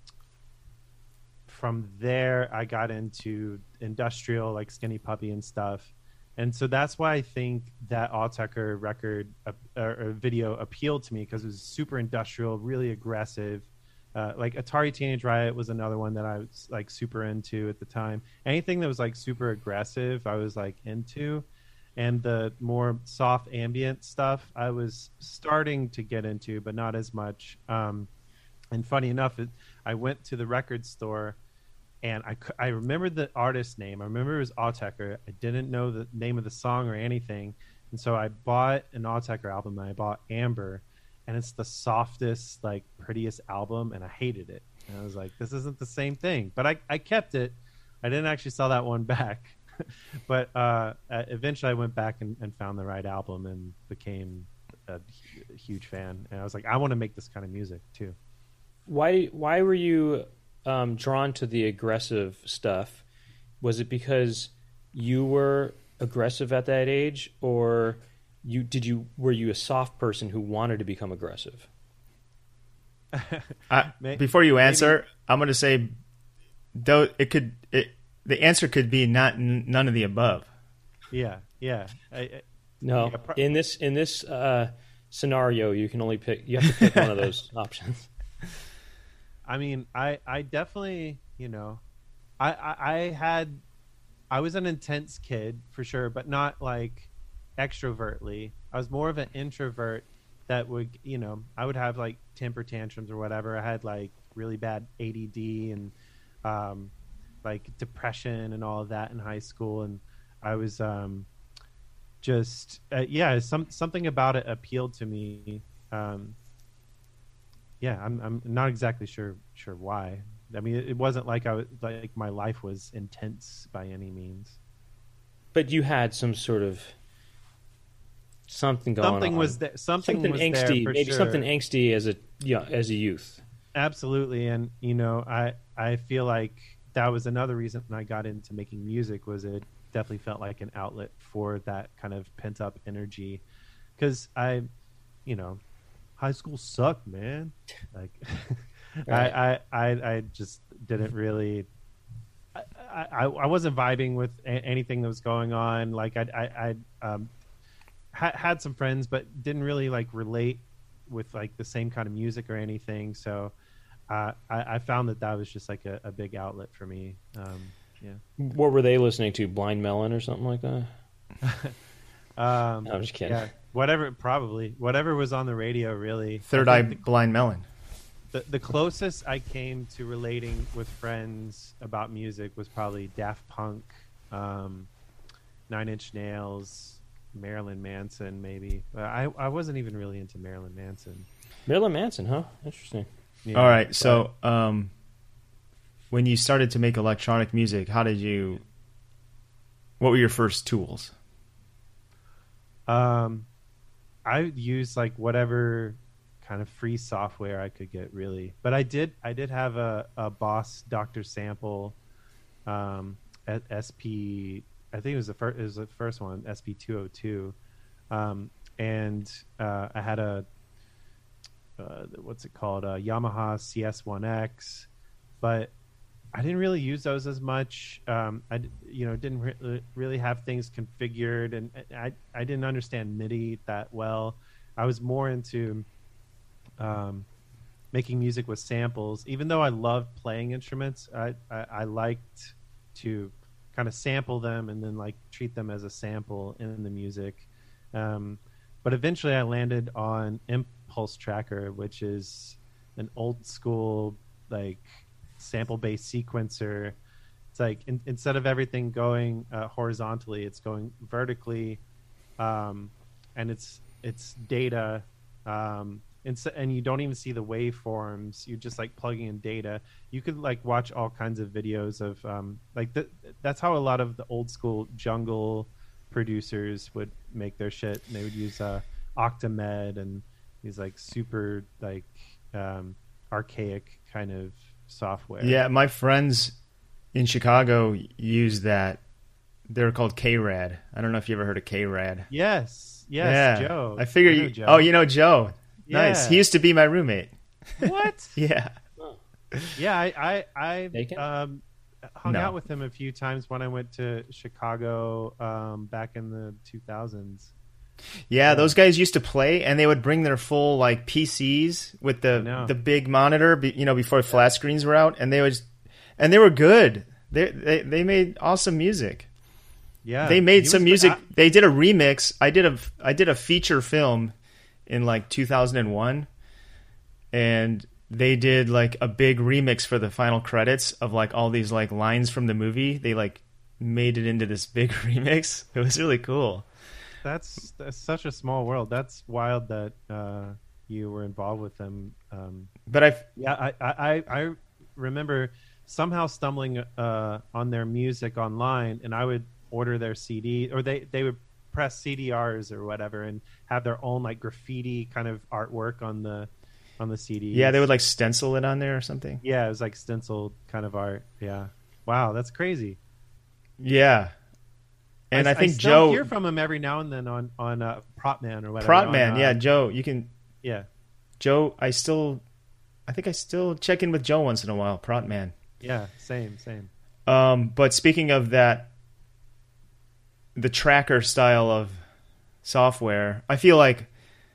S4: from there I got into industrial, like Skinny Puppy and stuff, and so that's why I think that Autechre record uh, or, or video appealed to me, because it was super industrial, really aggressive. Uh, like Atari Teenage Riot was another one that I was like super into at the time. Anything that was like super aggressive, I was like into. And the more soft ambient stuff I was starting to get into, but not as much. Um, and funny enough, it, I went to the record store, and I, cou- I remembered the artist name. I remember it was Autechre. I didn't know the name of the song or anything. And so I bought an Autechre album, and I bought Amber. And it's the softest, like, prettiest album, and I hated it. And I was like, this isn't the same thing. But I, I kept it. I didn't actually sell that one back. But uh, uh, eventually I went back and, and found the right album and became a hu- huge fan. And I was like, I want to make this kind of music too.
S3: Why why were you um, drawn to the aggressive stuff? Was it because you were aggressive at that age, or you did you were you a soft person who wanted to become aggressive?
S2: I,
S4: May-
S2: before you answer, I'm going to say though it could it, the answer could be not n- none of the above.
S4: Yeah, yeah. I, I,
S3: No,
S4: Yeah, pro-
S3: in this in this uh, scenario, you can only pick. You have to pick one of those options.
S4: I mean, I, I definitely, you know, I, I, I had, I was an intense kid for sure, but not like extrovertly. I was more of an introvert that would, you know, I would have like temper tantrums or whatever. I had like really bad A D D and um, like depression and all of that in high school. And I was um, just, uh, yeah, some, something about it appealed to me. Um, yeah, I'm I'm not exactly sure sure why. I mean, it, it wasn't like I was like my life was intense by any means.
S3: But you had some sort of something going
S4: Something
S3: on.
S4: was there. Something,
S3: something
S4: was
S3: angsty,
S4: there for
S3: maybe
S4: sure.
S3: something angsty as a yeah, as a youth.
S4: Absolutely, and you know, I I feel like that was another reason I got into making music. Was it definitely felt like an outlet for that kind of pent up energy, because I, you know, high school sucked, man. Like,
S3: Right.
S4: I, I, I, I just didn't really. I, I, I I wasn't vibing with a- anything that was going on. Like I I, I um, ha- had some friends, but didn't really like relate with like the same kind of music or anything. So uh, I, I found that that was just like a, a big outlet for me. Um, yeah.
S3: What were they listening to? Blind Melon or something like that?
S4: Um,
S3: No, I'm just kidding.
S4: Yeah, whatever, probably whatever was on the radio. Really,
S2: Third
S4: I
S2: Eye
S4: think
S2: Blind Melon.
S4: The, the the closest I came to relating with friends about music was probably Daft Punk, um, Nine Inch Nails, Marilyn Manson, maybe. Uh, I I wasn't even really into Marilyn Manson.
S3: Marilyn Manson, huh? Interesting.
S4: Yeah,
S2: All right,
S4: but-
S2: so um, when you started to make electronic music, how did you? What were your first tools?
S4: Um, I used like whatever kind of free software I could get, really. But I did, I did have a, a Boss Doctor Sample, um, at S P. I think it was the first. It was the first one, S P two oh two, um, and uh, I had a uh, what's it called, a Yamaha C S one X, but I didn't really use those as much. Um, I, d- you know, didn't re- really have things configured, and I, I didn't understand MIDI that well. I was more into um, making music with samples. Even though I loved playing instruments, I, I, I liked to kind of sample them and then like treat them as a sample in the music. Um, but eventually, I landed on Impulse Tracker, which is an old school like sample based sequencer. It's like in, instead of everything going uh, horizontally, it's going vertically, um, and it's it's data, um, and, so, and you don't even see the waveforms. You're just like plugging in data. You could like watch all kinds of videos of um, like th- that's how a lot of the old school jungle producers would make their shit. And they would use uh, Octamed and these like super like um, archaic kind of software.
S2: Yeah, my friends in Chicago use that. They're called K R A D. I don't know if you ever heard of K R A D.
S4: Yes. Yes.
S2: yeah.
S4: Joe.
S2: I figure
S4: know
S2: you.
S4: Joe.
S2: Oh, you know Joe. Nice.
S4: Yeah.
S2: He used to be my roommate.
S4: What?
S2: Yeah.
S4: Yeah. I I, I
S3: Bacon?
S4: um, hung
S2: No.
S4: out with him a few times when I went to Chicago um, back in the two thousands.
S2: Yeah, those guys used to play, and they would bring their full like P Cs with the
S4: know.
S2: the big monitor, be- you know, before flat screens were out, and they would, and they were good. They they they made awesome music.
S4: Yeah.
S2: They made
S4: he
S2: some
S4: was-
S2: music.
S4: I-
S2: They did a remix. I did a I did a feature film in like two thousand one, and they did like a big remix for the final credits of like all these like lines from the movie. They like made it into this big remix. It was really cool.
S4: That's, that's such a small world. That's wild that uh, you were involved with them. Um,
S2: But I
S4: yeah, I, I, I I remember somehow stumbling uh, on their music online, and I would order their C D, or they, they would press C D Rs or whatever, and have their own like graffiti kind of artwork on the on the C Ds.
S2: yeah, they would like stencil it on there or something.
S4: Yeah, it was like stenciled kind of art. Yeah, wow, that's crazy.
S2: Yeah. And I, think
S4: still
S2: Joe
S4: hear from him every now and then on on uh, Propman or whatever.
S2: Protman,
S4: on, uh,
S2: yeah, Joe, you can
S4: yeah,
S2: Joe, I still I think I still check in with Joe once in a while, Protman.
S4: yeah, same, same.
S2: Um, but speaking of that, the tracker style of software, I feel like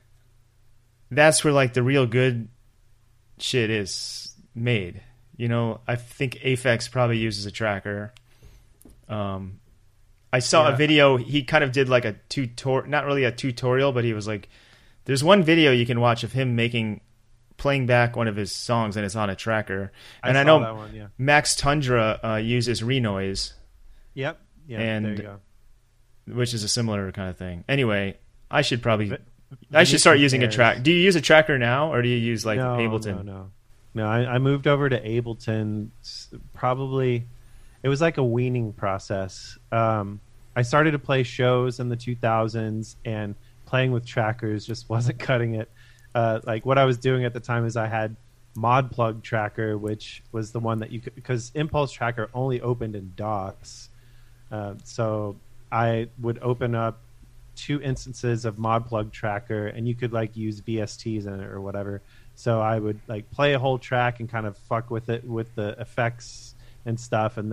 S2: that's where like the real good shit is made. You know, I think Aphex probably uses a tracker. Um, I saw
S4: Yeah.
S2: a video. He kind of did like a tutorial, not really a tutorial, but he was like, there's one video you can watch of him making, playing back one of his songs, and it's on a tracker. And I,
S4: saw
S2: know
S4: that one. Yeah.
S2: Max Tundra uh, uses Renoise,
S4: Yep. Yeah.
S2: And-
S4: there you go.
S2: which is a similar kind of thing. Anyway, I should probably,
S4: But-
S2: I should start using a
S4: compares.
S2: track. Do you use a tracker now, or do you use like
S4: no,
S2: Ableton?
S4: No, no, no. I, I moved over to Ableton. s- Probably, it was like a weaning process. Um, I started to play shows in the two thousands, and playing with trackers just wasn't cutting it. Uh, like what I was doing at the time is I had Mod Plug Tracker, which was the one that you could, because Impulse Tracker only opened in DOS. Uh, so I would open up two instances of Mod Plug Tracker, and you could like use V S Ts in it or whatever. So I would like play a whole track and kind of fuck with it with the effects and stuff, and then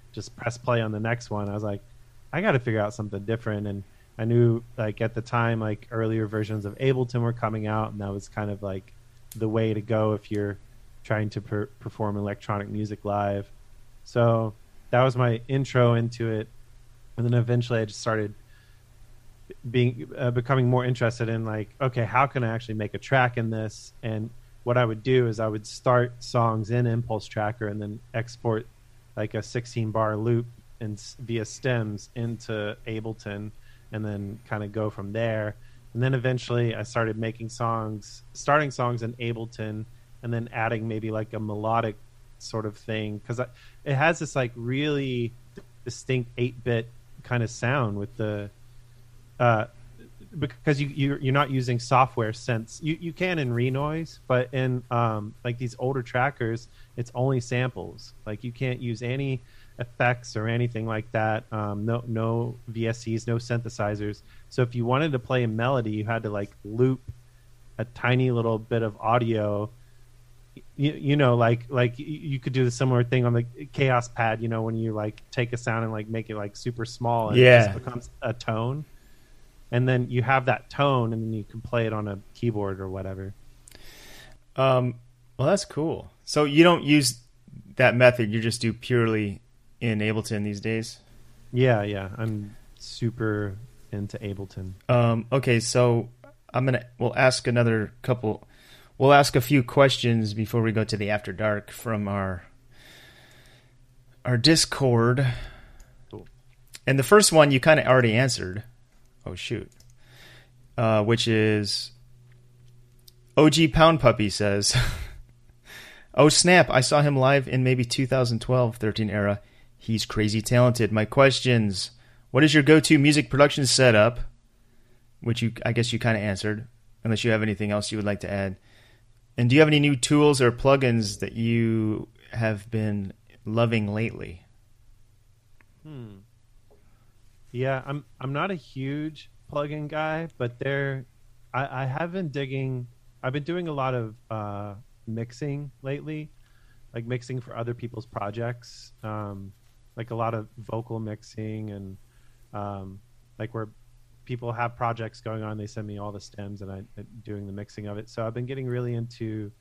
S4: just press play on the next one. I was like, I got to figure out something different. And I knew like at the time, like earlier versions of Ableton were coming out, and that was kind of like the way to go if you're trying to per- perform electronic music live. So that was my intro into it. And then eventually I just started being uh, becoming more interested in like, okay, how can I actually make a track in this? And what I would do is I would start songs in Impulse Tracker and then export like a sixteen bar loop and via stems into Ableton, and then kind of go from there. And then eventually I started making songs, starting songs in Ableton, and then adding maybe like a melodic sort of thing, because it has this like really distinct eight bit kind of sound with the uh because you you're, you're not using software synths. You you can in Renoise, but in um like these older trackers, it's only samples. Like you can't use any effects or anything like that. Um no no V S Cs, no synthesizers. So if you wanted to play a melody, you had to like loop a tiny little bit of audio. You, you know, like like you could do the similar thing on the Chaos Pad, you know, when you like take a sound and like make it like super small, and
S2: yeah.
S4: it just becomes a tone. And then you have that tone, and then you can play it on a keyboard or whatever.
S2: Um, well, that's cool. So you don't use that method; you just do purely in Ableton these days.
S4: Yeah, yeah, I'm super into Ableton.
S2: Um, okay, so I'm gonna we'll ask another couple. We'll ask a few questions before we go to the After Dark from our our Discord.
S4: Cool.
S2: And the first one you kind of already answered. Oh, shoot. Uh, which is O G Pound Puppy says, oh, snap. I saw him live in maybe two thousand twelve, thirteen era. He's crazy talented. My questions. What is your go-to music production setup? Which you, I guess you kind of answered, unless you have anything else you would like to add. And do you have any new tools or plugins that you have been loving lately?
S4: Hmm. Yeah, I'm I'm not a huge plugin guy, but there, I, I have been digging. I've been doing a lot of uh, mixing lately, like mixing for other people's projects, um, like a lot of vocal mixing and um, like where people have projects going on, they send me all the stems and I'm doing the mixing of it. So I've been getting really into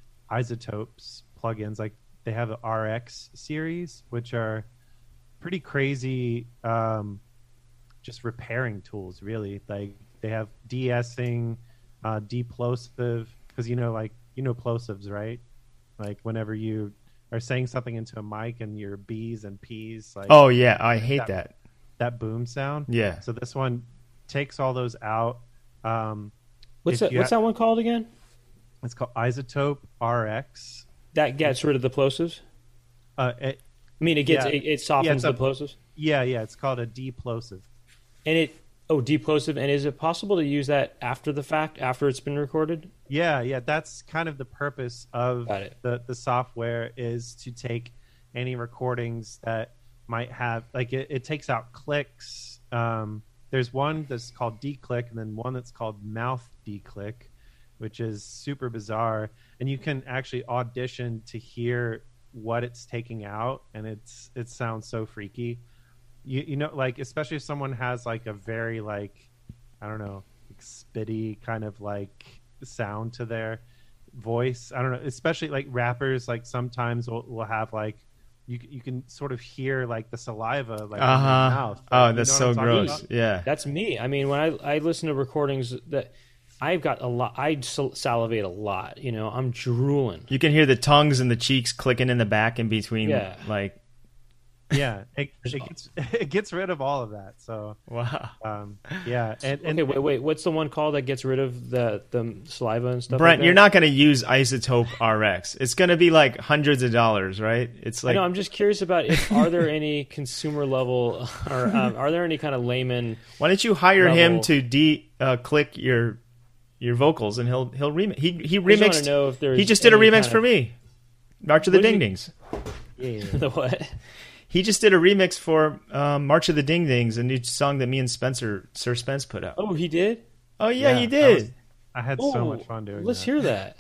S4: Isotopes plugins. Like they have an R X series, which are pretty crazy, um, just repairing tools, really. Like they have de-essing, uh, de-plosive, because you know, like, you know plosives, right? Like whenever you are saying something into a mic and your B's and P's, like,
S2: oh yeah, I hate
S4: that,
S2: that.
S4: That boom sound.
S2: Yeah.
S4: So this one takes all those out. Um,
S3: What's that? What's
S4: ha-
S3: that one called again?
S4: It's called Isotope R X.
S3: That gets rid of the plosives.
S4: Uh, it,
S3: I mean, it gets
S4: yeah.
S3: it, it softens
S4: yeah,
S3: the plosives,
S4: yeah, yeah. It's called a deplosive.
S3: and it oh deplosive. And is it possible to use that after the fact, after it's been recorded?
S4: Yeah, yeah. That's kind of the purpose of
S3: Got it.
S4: the the software, is to take any recordings that might have, like, it, it takes out clicks. Um, there's one that's called declick, and then one that's called mouth declick, which is super bizarre. And you can actually audition to hear what it's taking out, and it's it sounds so freaky. You you know, like, especially if someone has like a very, like, I don't know, like spitty kind of like sound to their voice. I don't know, especially like rappers, like sometimes will, will have like you you can sort of hear like the saliva like in
S2: Uh-huh.
S4: their mouth.
S2: Oh,
S4: You
S2: that's
S4: know
S2: so
S4: what I'm talking
S2: gross.
S4: about?
S2: Yeah.
S3: That's me. I mean, when I I listen to recordings that I've got a lot, I sal- salivate a lot. You know, I'm drooling.
S2: You can hear the tongues and the cheeks clicking in the back in between.
S3: Yeah.
S2: Like,
S4: Yeah, it, it gets it gets rid of all of that. So
S2: wow.
S4: um, yeah, and, and
S3: Okay, wait, wait. What's the one called that gets rid of the the saliva and stuff?
S2: Brent,
S3: like
S2: you're
S3: that?
S2: not going to use Isotope R X. It's going to be like hundreds of dollars, right? It's
S3: I
S2: like,
S3: know. I'm just curious about if are there any consumer level or um, are there any kind of layman?
S2: why don't you hire him
S3: level-
S2: to de uh, click your your vocals, and he'll he'll remix. He he
S3: I just want
S2: remixed.
S3: to know if there's
S2: He just did a
S3: any
S2: remix
S3: kind
S2: for
S3: of-
S2: me. March of the
S3: What did
S2: Ding
S3: you-
S2: Dings.
S4: yeah,
S3: The what?
S2: He just did a remix for um, March of the Ding Dings, a new song that me and Spencer, Sir Spence, put out.
S3: Oh, he did.
S2: Oh yeah,
S4: yeah,
S2: he
S4: that
S2: did.
S4: was- I had so
S3: Oh,
S4: much fun doing
S3: Let's
S4: that.
S3: hear that.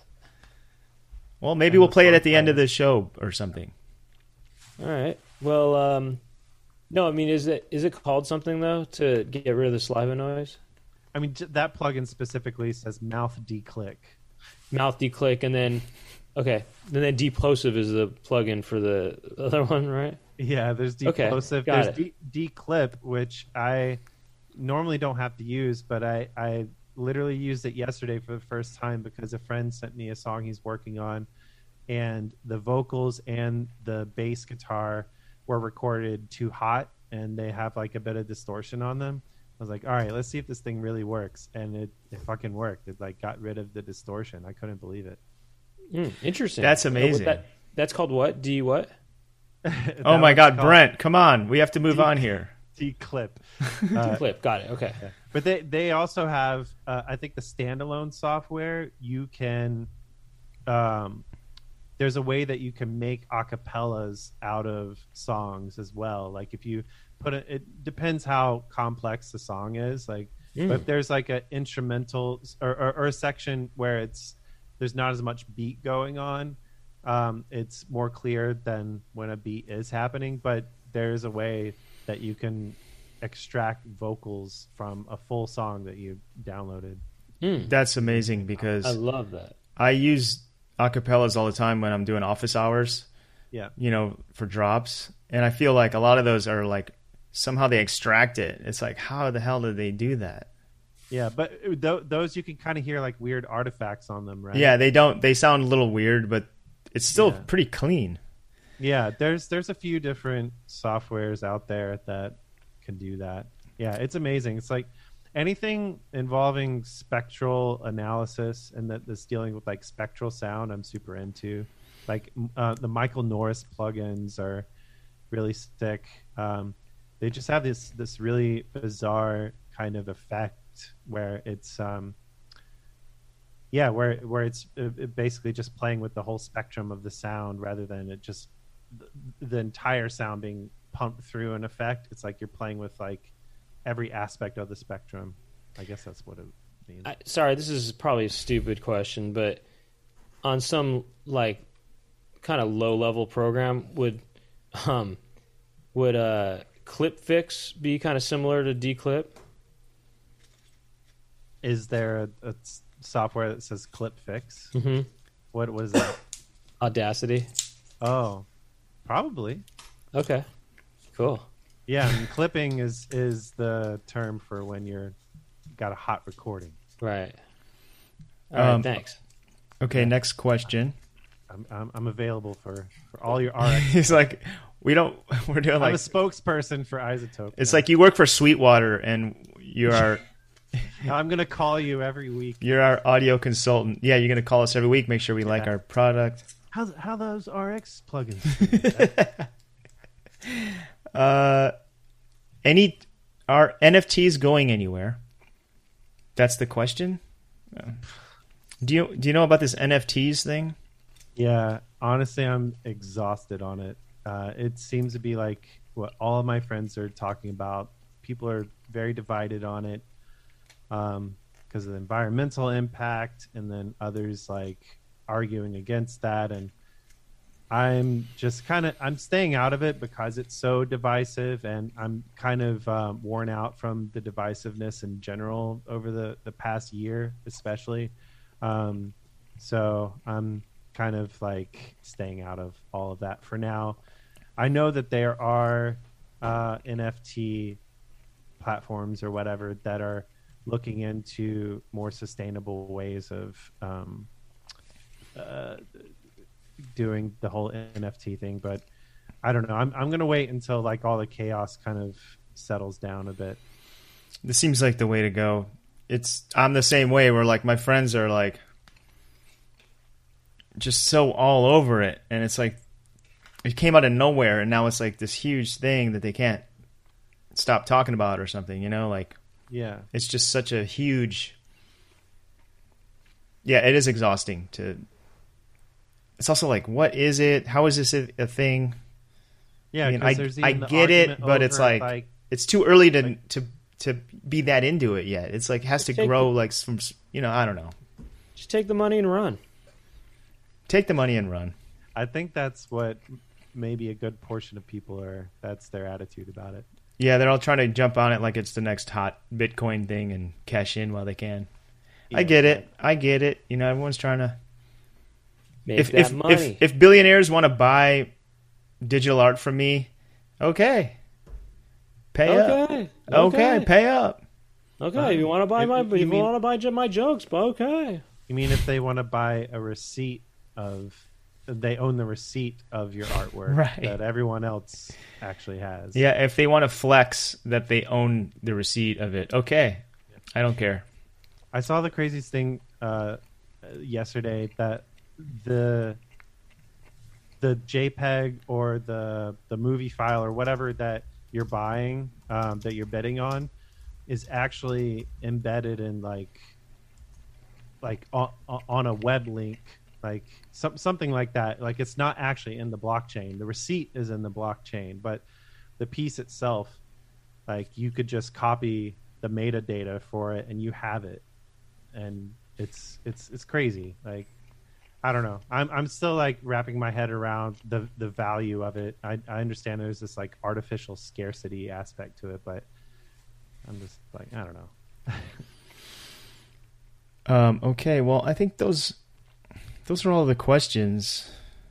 S2: Well, maybe
S4: And
S2: we'll
S4: the
S2: play it
S4: song
S2: at the end of
S4: title.
S2: the show or something.
S3: All right. Well, um, No, I mean, is it is it called something though to get rid of the saliva noise?
S4: I mean, j- that plugin specifically says mouth declick.
S3: Mouth declick, and then okay, and then deplosive is the plugin for the other one, right?
S4: Yeah, there's
S3: Okay,
S4: deplosive.
S3: got
S4: There's
S3: it.
S4: de- declip, which I normally don't have to use, but I, I literally used it yesterday for the first time because a friend sent me a song he's working on, and the vocals and the bass guitar were recorded too hot, and they have like a bit of distortion on them. I was like, all right, let's see if this thing really works, and it, it fucking worked. It like got rid of the distortion. I couldn't believe it.
S3: Hmm, interesting.
S2: That's
S3: Uh, what
S2: amazing.
S3: that- that's called what? D what?
S2: Oh
S4: That
S2: my
S4: one's
S2: God,
S4: called
S2: Brent, come on. We have to move
S4: De-
S2: on here.
S4: Declip. Uh,
S3: Clip. Got it. Okay.
S4: But they they also have uh, I think the standalone software you can um there's a way that you can make acapellas out of songs as well. Like if you put it it depends how complex the song is. Like
S3: Mm.
S4: but if there's like an instrumental or, or, or a section where it's there's not as much beat going on, um, it's more clear than when a beat is happening. But there's a way that you can extract vocals from a full song that you downloaded.
S3: Hmm.
S2: That's amazing because
S3: I love that.
S2: I use acapellas all the time when I'm doing office hours,
S4: Yeah.
S2: you know, for drops. And I feel like a lot of those are like somehow they extract it. It's like, how the hell did they do that?
S4: Yeah, but th- those you can kind of hear like weird artifacts on them, right?
S2: Yeah, they don't, they sound a little weird, but it's still
S4: Yeah.
S2: pretty clean.
S4: Yeah, there's there's a few different softwares out there that can do that. Yeah, it's amazing. It's like anything involving spectral analysis and that that's dealing with like spectral sound, I'm super into. Like uh, the Michael Norris plugins are really sick. Um, they just have this this really bizarre kind of effect where it's um, yeah, where where it's uh, basically just playing with the whole spectrum of the sound rather than it just the, the entire sound being pumped through an effect. It's like you're playing with like every aspect of the spectrum. I guess that's what it means.
S3: I, sorry, this is probably a stupid question, but on some like kind of low level program, would um would uh clip fix be kind of similar to declip?
S4: Is there a, a s- software that says Clip Fix?
S3: Mm-hmm.
S4: What was that?
S3: Audacity.
S4: Oh, probably.
S3: Okay. Cool.
S4: Yeah, and clipping is is the term for when you're got a hot recording.
S3: Right. All right.
S2: Um,
S3: Thanks.
S2: Okay, next question.
S4: I'm I'm, I'm available for, for all your R X.
S2: He's like, we don't, we're doing
S4: I'm
S2: like,
S4: a spokesperson for Isotope.
S2: it's
S4: now.
S2: like you work for Sweetwater and you are,
S4: I'm gonna call you every week.
S2: you're our audio consultant. Yeah, you're going to call us every week, make sure we like
S4: Yeah.
S2: our product.
S4: How's how those R X plugins?
S2: Uh, any, are N F Ts going anywhere? That's the question. Uh, Do you, do you know about this N F Ts thing?
S4: Yeah, honestly, I'm exhausted on it. Uh, it seems to be like what all of my friends are talking about. People are very divided on it um, because of the environmental impact, and then others like arguing against that. And I'm just kind of I'm staying out of it because it's so divisive, and I'm kind of um, worn out from the divisiveness in general over the the past year, especially. Um, so I'm kind of like staying out of all of that for now. I know that there are uh, N F T platforms or whatever that are looking into more sustainable ways of um, uh, doing the whole N F T thing, but I don't know. I'm I'm gonna wait until like all the chaos kind of settles down a bit.
S2: This seems like the way to go. It's I'm the same way where like my friends are like just so all over it, and it's like it came out of nowhere, and now it's like this huge thing that they can't stop talking about or something, you know, like
S4: Yeah.
S2: it's just such a huge yeah, it is exhausting to it's also like what is it? How is this a, a thing?
S4: Yeah,
S2: I mean,
S4: 'cause
S2: I,
S4: there's
S2: I
S4: even the
S2: get it,
S4: argument
S2: but it's
S4: over,
S2: like,
S4: like
S2: it's too early to
S4: like-
S2: to to be that into it yet. It's like it has to
S3: Take
S2: grow
S3: the-
S2: like from you know I don't know.
S3: Just take the money and run.
S2: Take the money and run.
S4: I think that's what maybe a good portion of people are that's their attitude about it.
S2: Yeah, they're all trying to jump on it like it's the next hot Bitcoin thing and cash in while they can.
S4: Yeah,
S2: I get it.
S4: right.
S2: I get it. You know, everyone's trying to.
S3: Make
S2: If
S3: that
S2: if,
S3: money.
S2: if if billionaires want to buy digital art from me, okay, pay up.
S3: okay.
S2: Okay, pay up.
S3: Okay, if you want to buy
S4: If-
S3: my,
S4: if
S3: if
S4: you
S3: you
S4: mean-
S3: want to buy j- my jokes, but okay.
S4: You mean if they want to buy a receipt of, they own the receipt of your artwork
S2: Right.
S4: that everyone else actually has.
S2: Yeah, if they want to flex that they own the receipt of it, okay, I don't care.
S4: I saw the craziest thing uh, yesterday that the the JPEG or the the movie file or whatever that you're buying um, that you're bidding on is actually embedded in like like on, on a web link, like some, something like that. Like it's not actually in the blockchain. The receipt is in the blockchain, but the piece itself, like you could just copy the metadata for it and you have it. And it's it's it's crazy. Like I don't know. I'm I'm still like wrapping my head around the the value of it. I I understand there's this like artificial scarcity aspect to it, but I'm just like I don't know.
S2: Um, okay, well, I think those those are all the questions.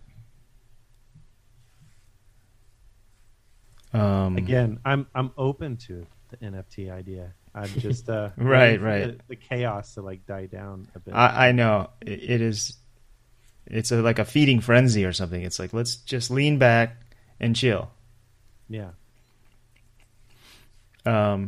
S2: Um,
S4: Again, I'm I'm open to the N F T idea. I'm just uh
S2: Right,
S4: waiting for
S2: right.
S4: The, the chaos to like die down a bit.
S2: I, I know it, it is. It's a, like a feeding frenzy or something. It's like let's just lean back and chill.
S4: yeah.
S2: Um.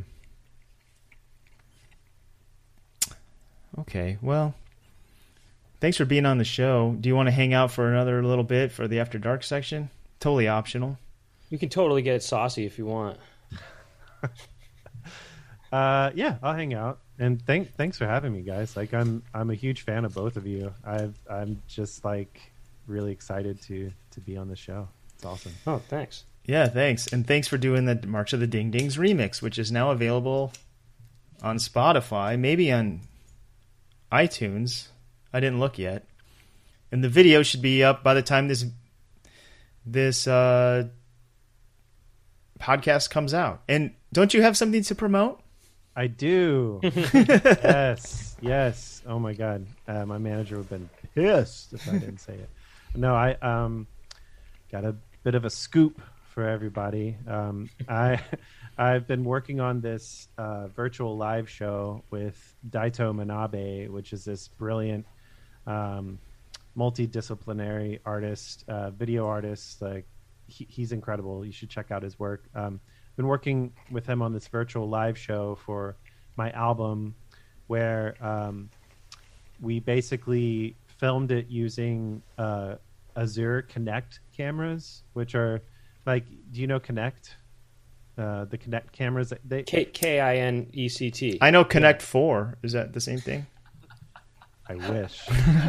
S2: Okay, well, thanks for being on the show. Do you want to hang out for another little bit for the After Dark section? Totally optional.
S3: You can totally get saucy if you want.
S4: Uh, yeah, I'll hang out. And thank thanks for having me, guys. Like I'm I'm a huge fan of both of you. I've I'm just like really excited to to be on the show. It's awesome.
S3: Oh, thanks.
S2: Yeah, thanks. And thanks for doing the March of the Ding Dings remix, which is now available on Spotify, maybe on iTunes. I didn't look yet. And the video should be up by the time this this uh, podcast comes out. And don't you have something to promote?
S4: I do. yes, yes. Oh my god, uh, my manager would have been pissed if I didn't say it. No, I um got a bit of a scoop for everybody. Um, I I've been working on this uh, virtual live show with Daito Manabe, which is this brilliant um, multidisciplinary artist, uh, video artist. Like he, he's incredible. You should check out his work. Um, been working with him on this virtual live show for my album, where um, we basically filmed it using uh, Azure Connect cameras, which are like, do you know Connect? Uh, the Connect cameras. They
S3: K K I N E C T.
S2: I know Connect Four. Is that the same thing?
S4: I wish.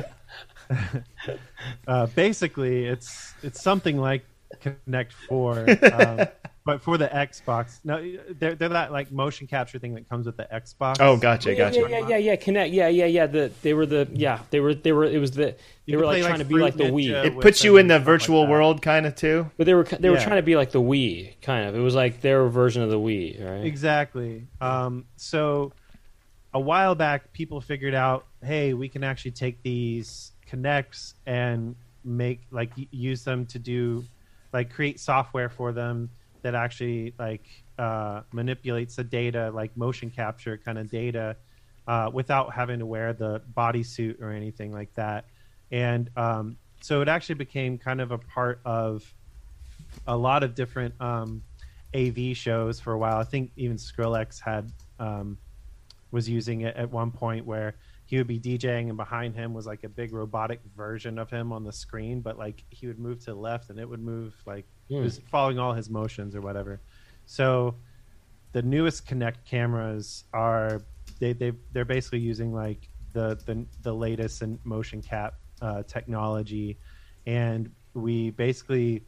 S4: uh, basically, it's it's something like Connect Four, um, but for the Xbox. No, they're they're that like motion capture thing that comes with the Xbox.
S2: Oh, gotcha,
S3: yeah,
S2: gotcha.
S3: yeah, yeah, yeah, yeah. Connect. Yeah, yeah, yeah. The they were the yeah they were they were it was the they
S4: You
S3: were
S4: can
S3: like
S4: play,
S3: trying
S4: like,
S3: to be
S4: Fruit
S3: like the
S4: Ninja.
S3: Wii,
S2: It
S4: with
S2: puts you
S4: them
S2: in the
S4: and stuff like
S2: virtual
S4: that.
S2: world, kind of too.
S3: but they were they were
S4: Yeah.
S3: trying to be like the Wii, kind of. It was like their version of the Wii, right?
S4: Exactly. Um, so a while back, people figured out, hey, we can actually take these Connects and make like y- use them to do like create software for them that actually like uh, manipulates the data, like motion capture kind of data, uh, without having to wear the bodysuit or anything like that. And um, so it actually became kind of a part of a lot of different um, A V shows for a while. I think even Skrillex had um, was using it at one point where he would be DJing and behind him was like a big robotic version of him on the screen, but like he would move to the left and it would move like it was following all his motions or whatever. So the newest Connect cameras are they they they're basically using like the the, the latest in motion cap uh, technology, and we basically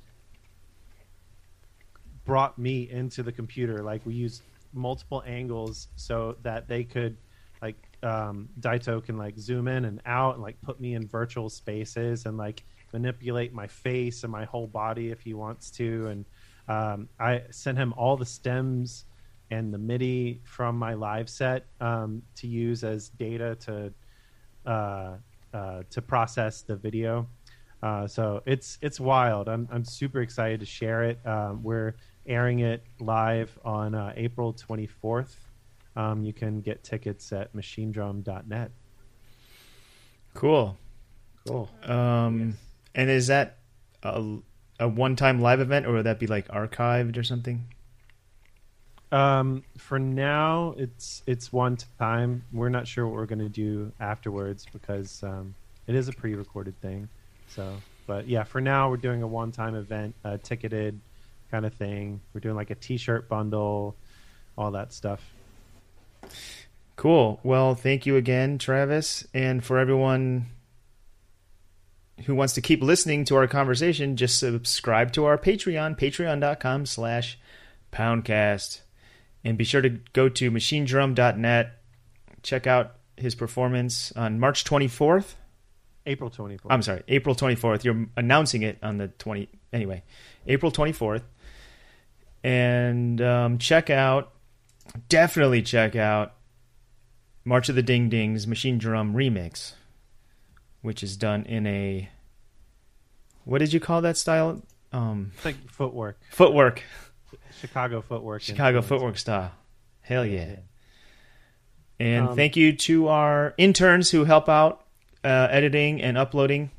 S4: brought me into the computer. Like we used multiple angles so that they could like um, Daito can like zoom in and out and like put me in virtual spaces and like manipulate my face and my whole body if he wants to. And um, I sent him all the stems and the MIDI from my live set um, to use as data to uh, uh, to process the video. Uh, so it's it's wild. I'm I'm super excited to share it. Um, we're airing it live on uh, April twenty-fourth. Um, you can get tickets at machine drum dot net.
S2: Cool.
S3: Cool.
S2: Um, and is that a, a one-time live event, or would that be like archived or something?
S4: Um, for now, it's it's one time. We're not sure what we're going to do afterwards because um, it is a pre-recorded thing. So, but yeah, for now we're doing a one-time event, a ticketed kind of thing. We're doing like a T-shirt bundle, all that stuff.
S2: Cool. Well, thank you again, Travis, and for everyone who wants to keep listening to our conversation, just subscribe to our Patreon, patreon dot com slash poundcast. And be sure to go to machine drum dot net. Check out his performance on March twenty-fourth.
S4: April twenty-fourth.
S2: I'm sorry, April twenty-fourth. You're announcing it on the twentieth. Anyway, April twenty-fourth. And um, check out, definitely check out March of the Ding Dings Machine Drum Remix, which is done in a, what did you call that style? Um,
S4: It's like footwork.
S2: Footwork.
S4: Chicago footwork.
S2: Chicago
S4: influence.
S2: footwork style. Hell yeah. And
S3: Um,
S2: thank you to our interns who help out uh, editing and uploading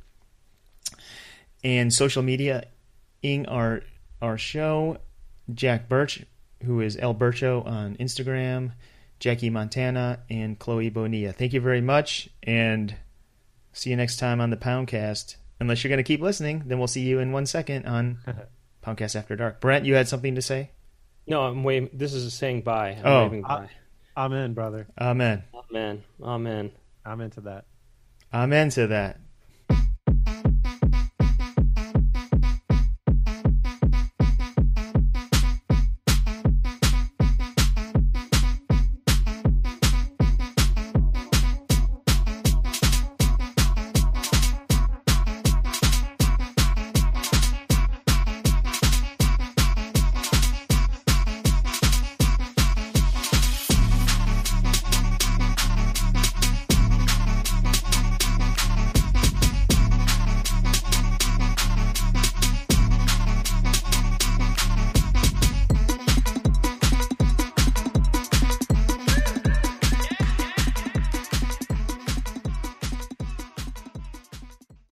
S2: and social media-ing our, our show. Jack Birch, who is El Bircho on Instagram, Jackie Montana, and Chloe Bonilla. Thank you very much, and see you next time on the Poundcast. Unless you're going to keep listening, then we'll see you in one second on Poundcast After Dark. Brent, you had something to say?
S3: No, I'm waving. This is saying bye. I'm
S2: Oh.
S3: waving bye.
S4: I'm in, brother.
S2: Amen.
S3: Amen. Amen.
S4: I'm into that.
S2: Amen to that.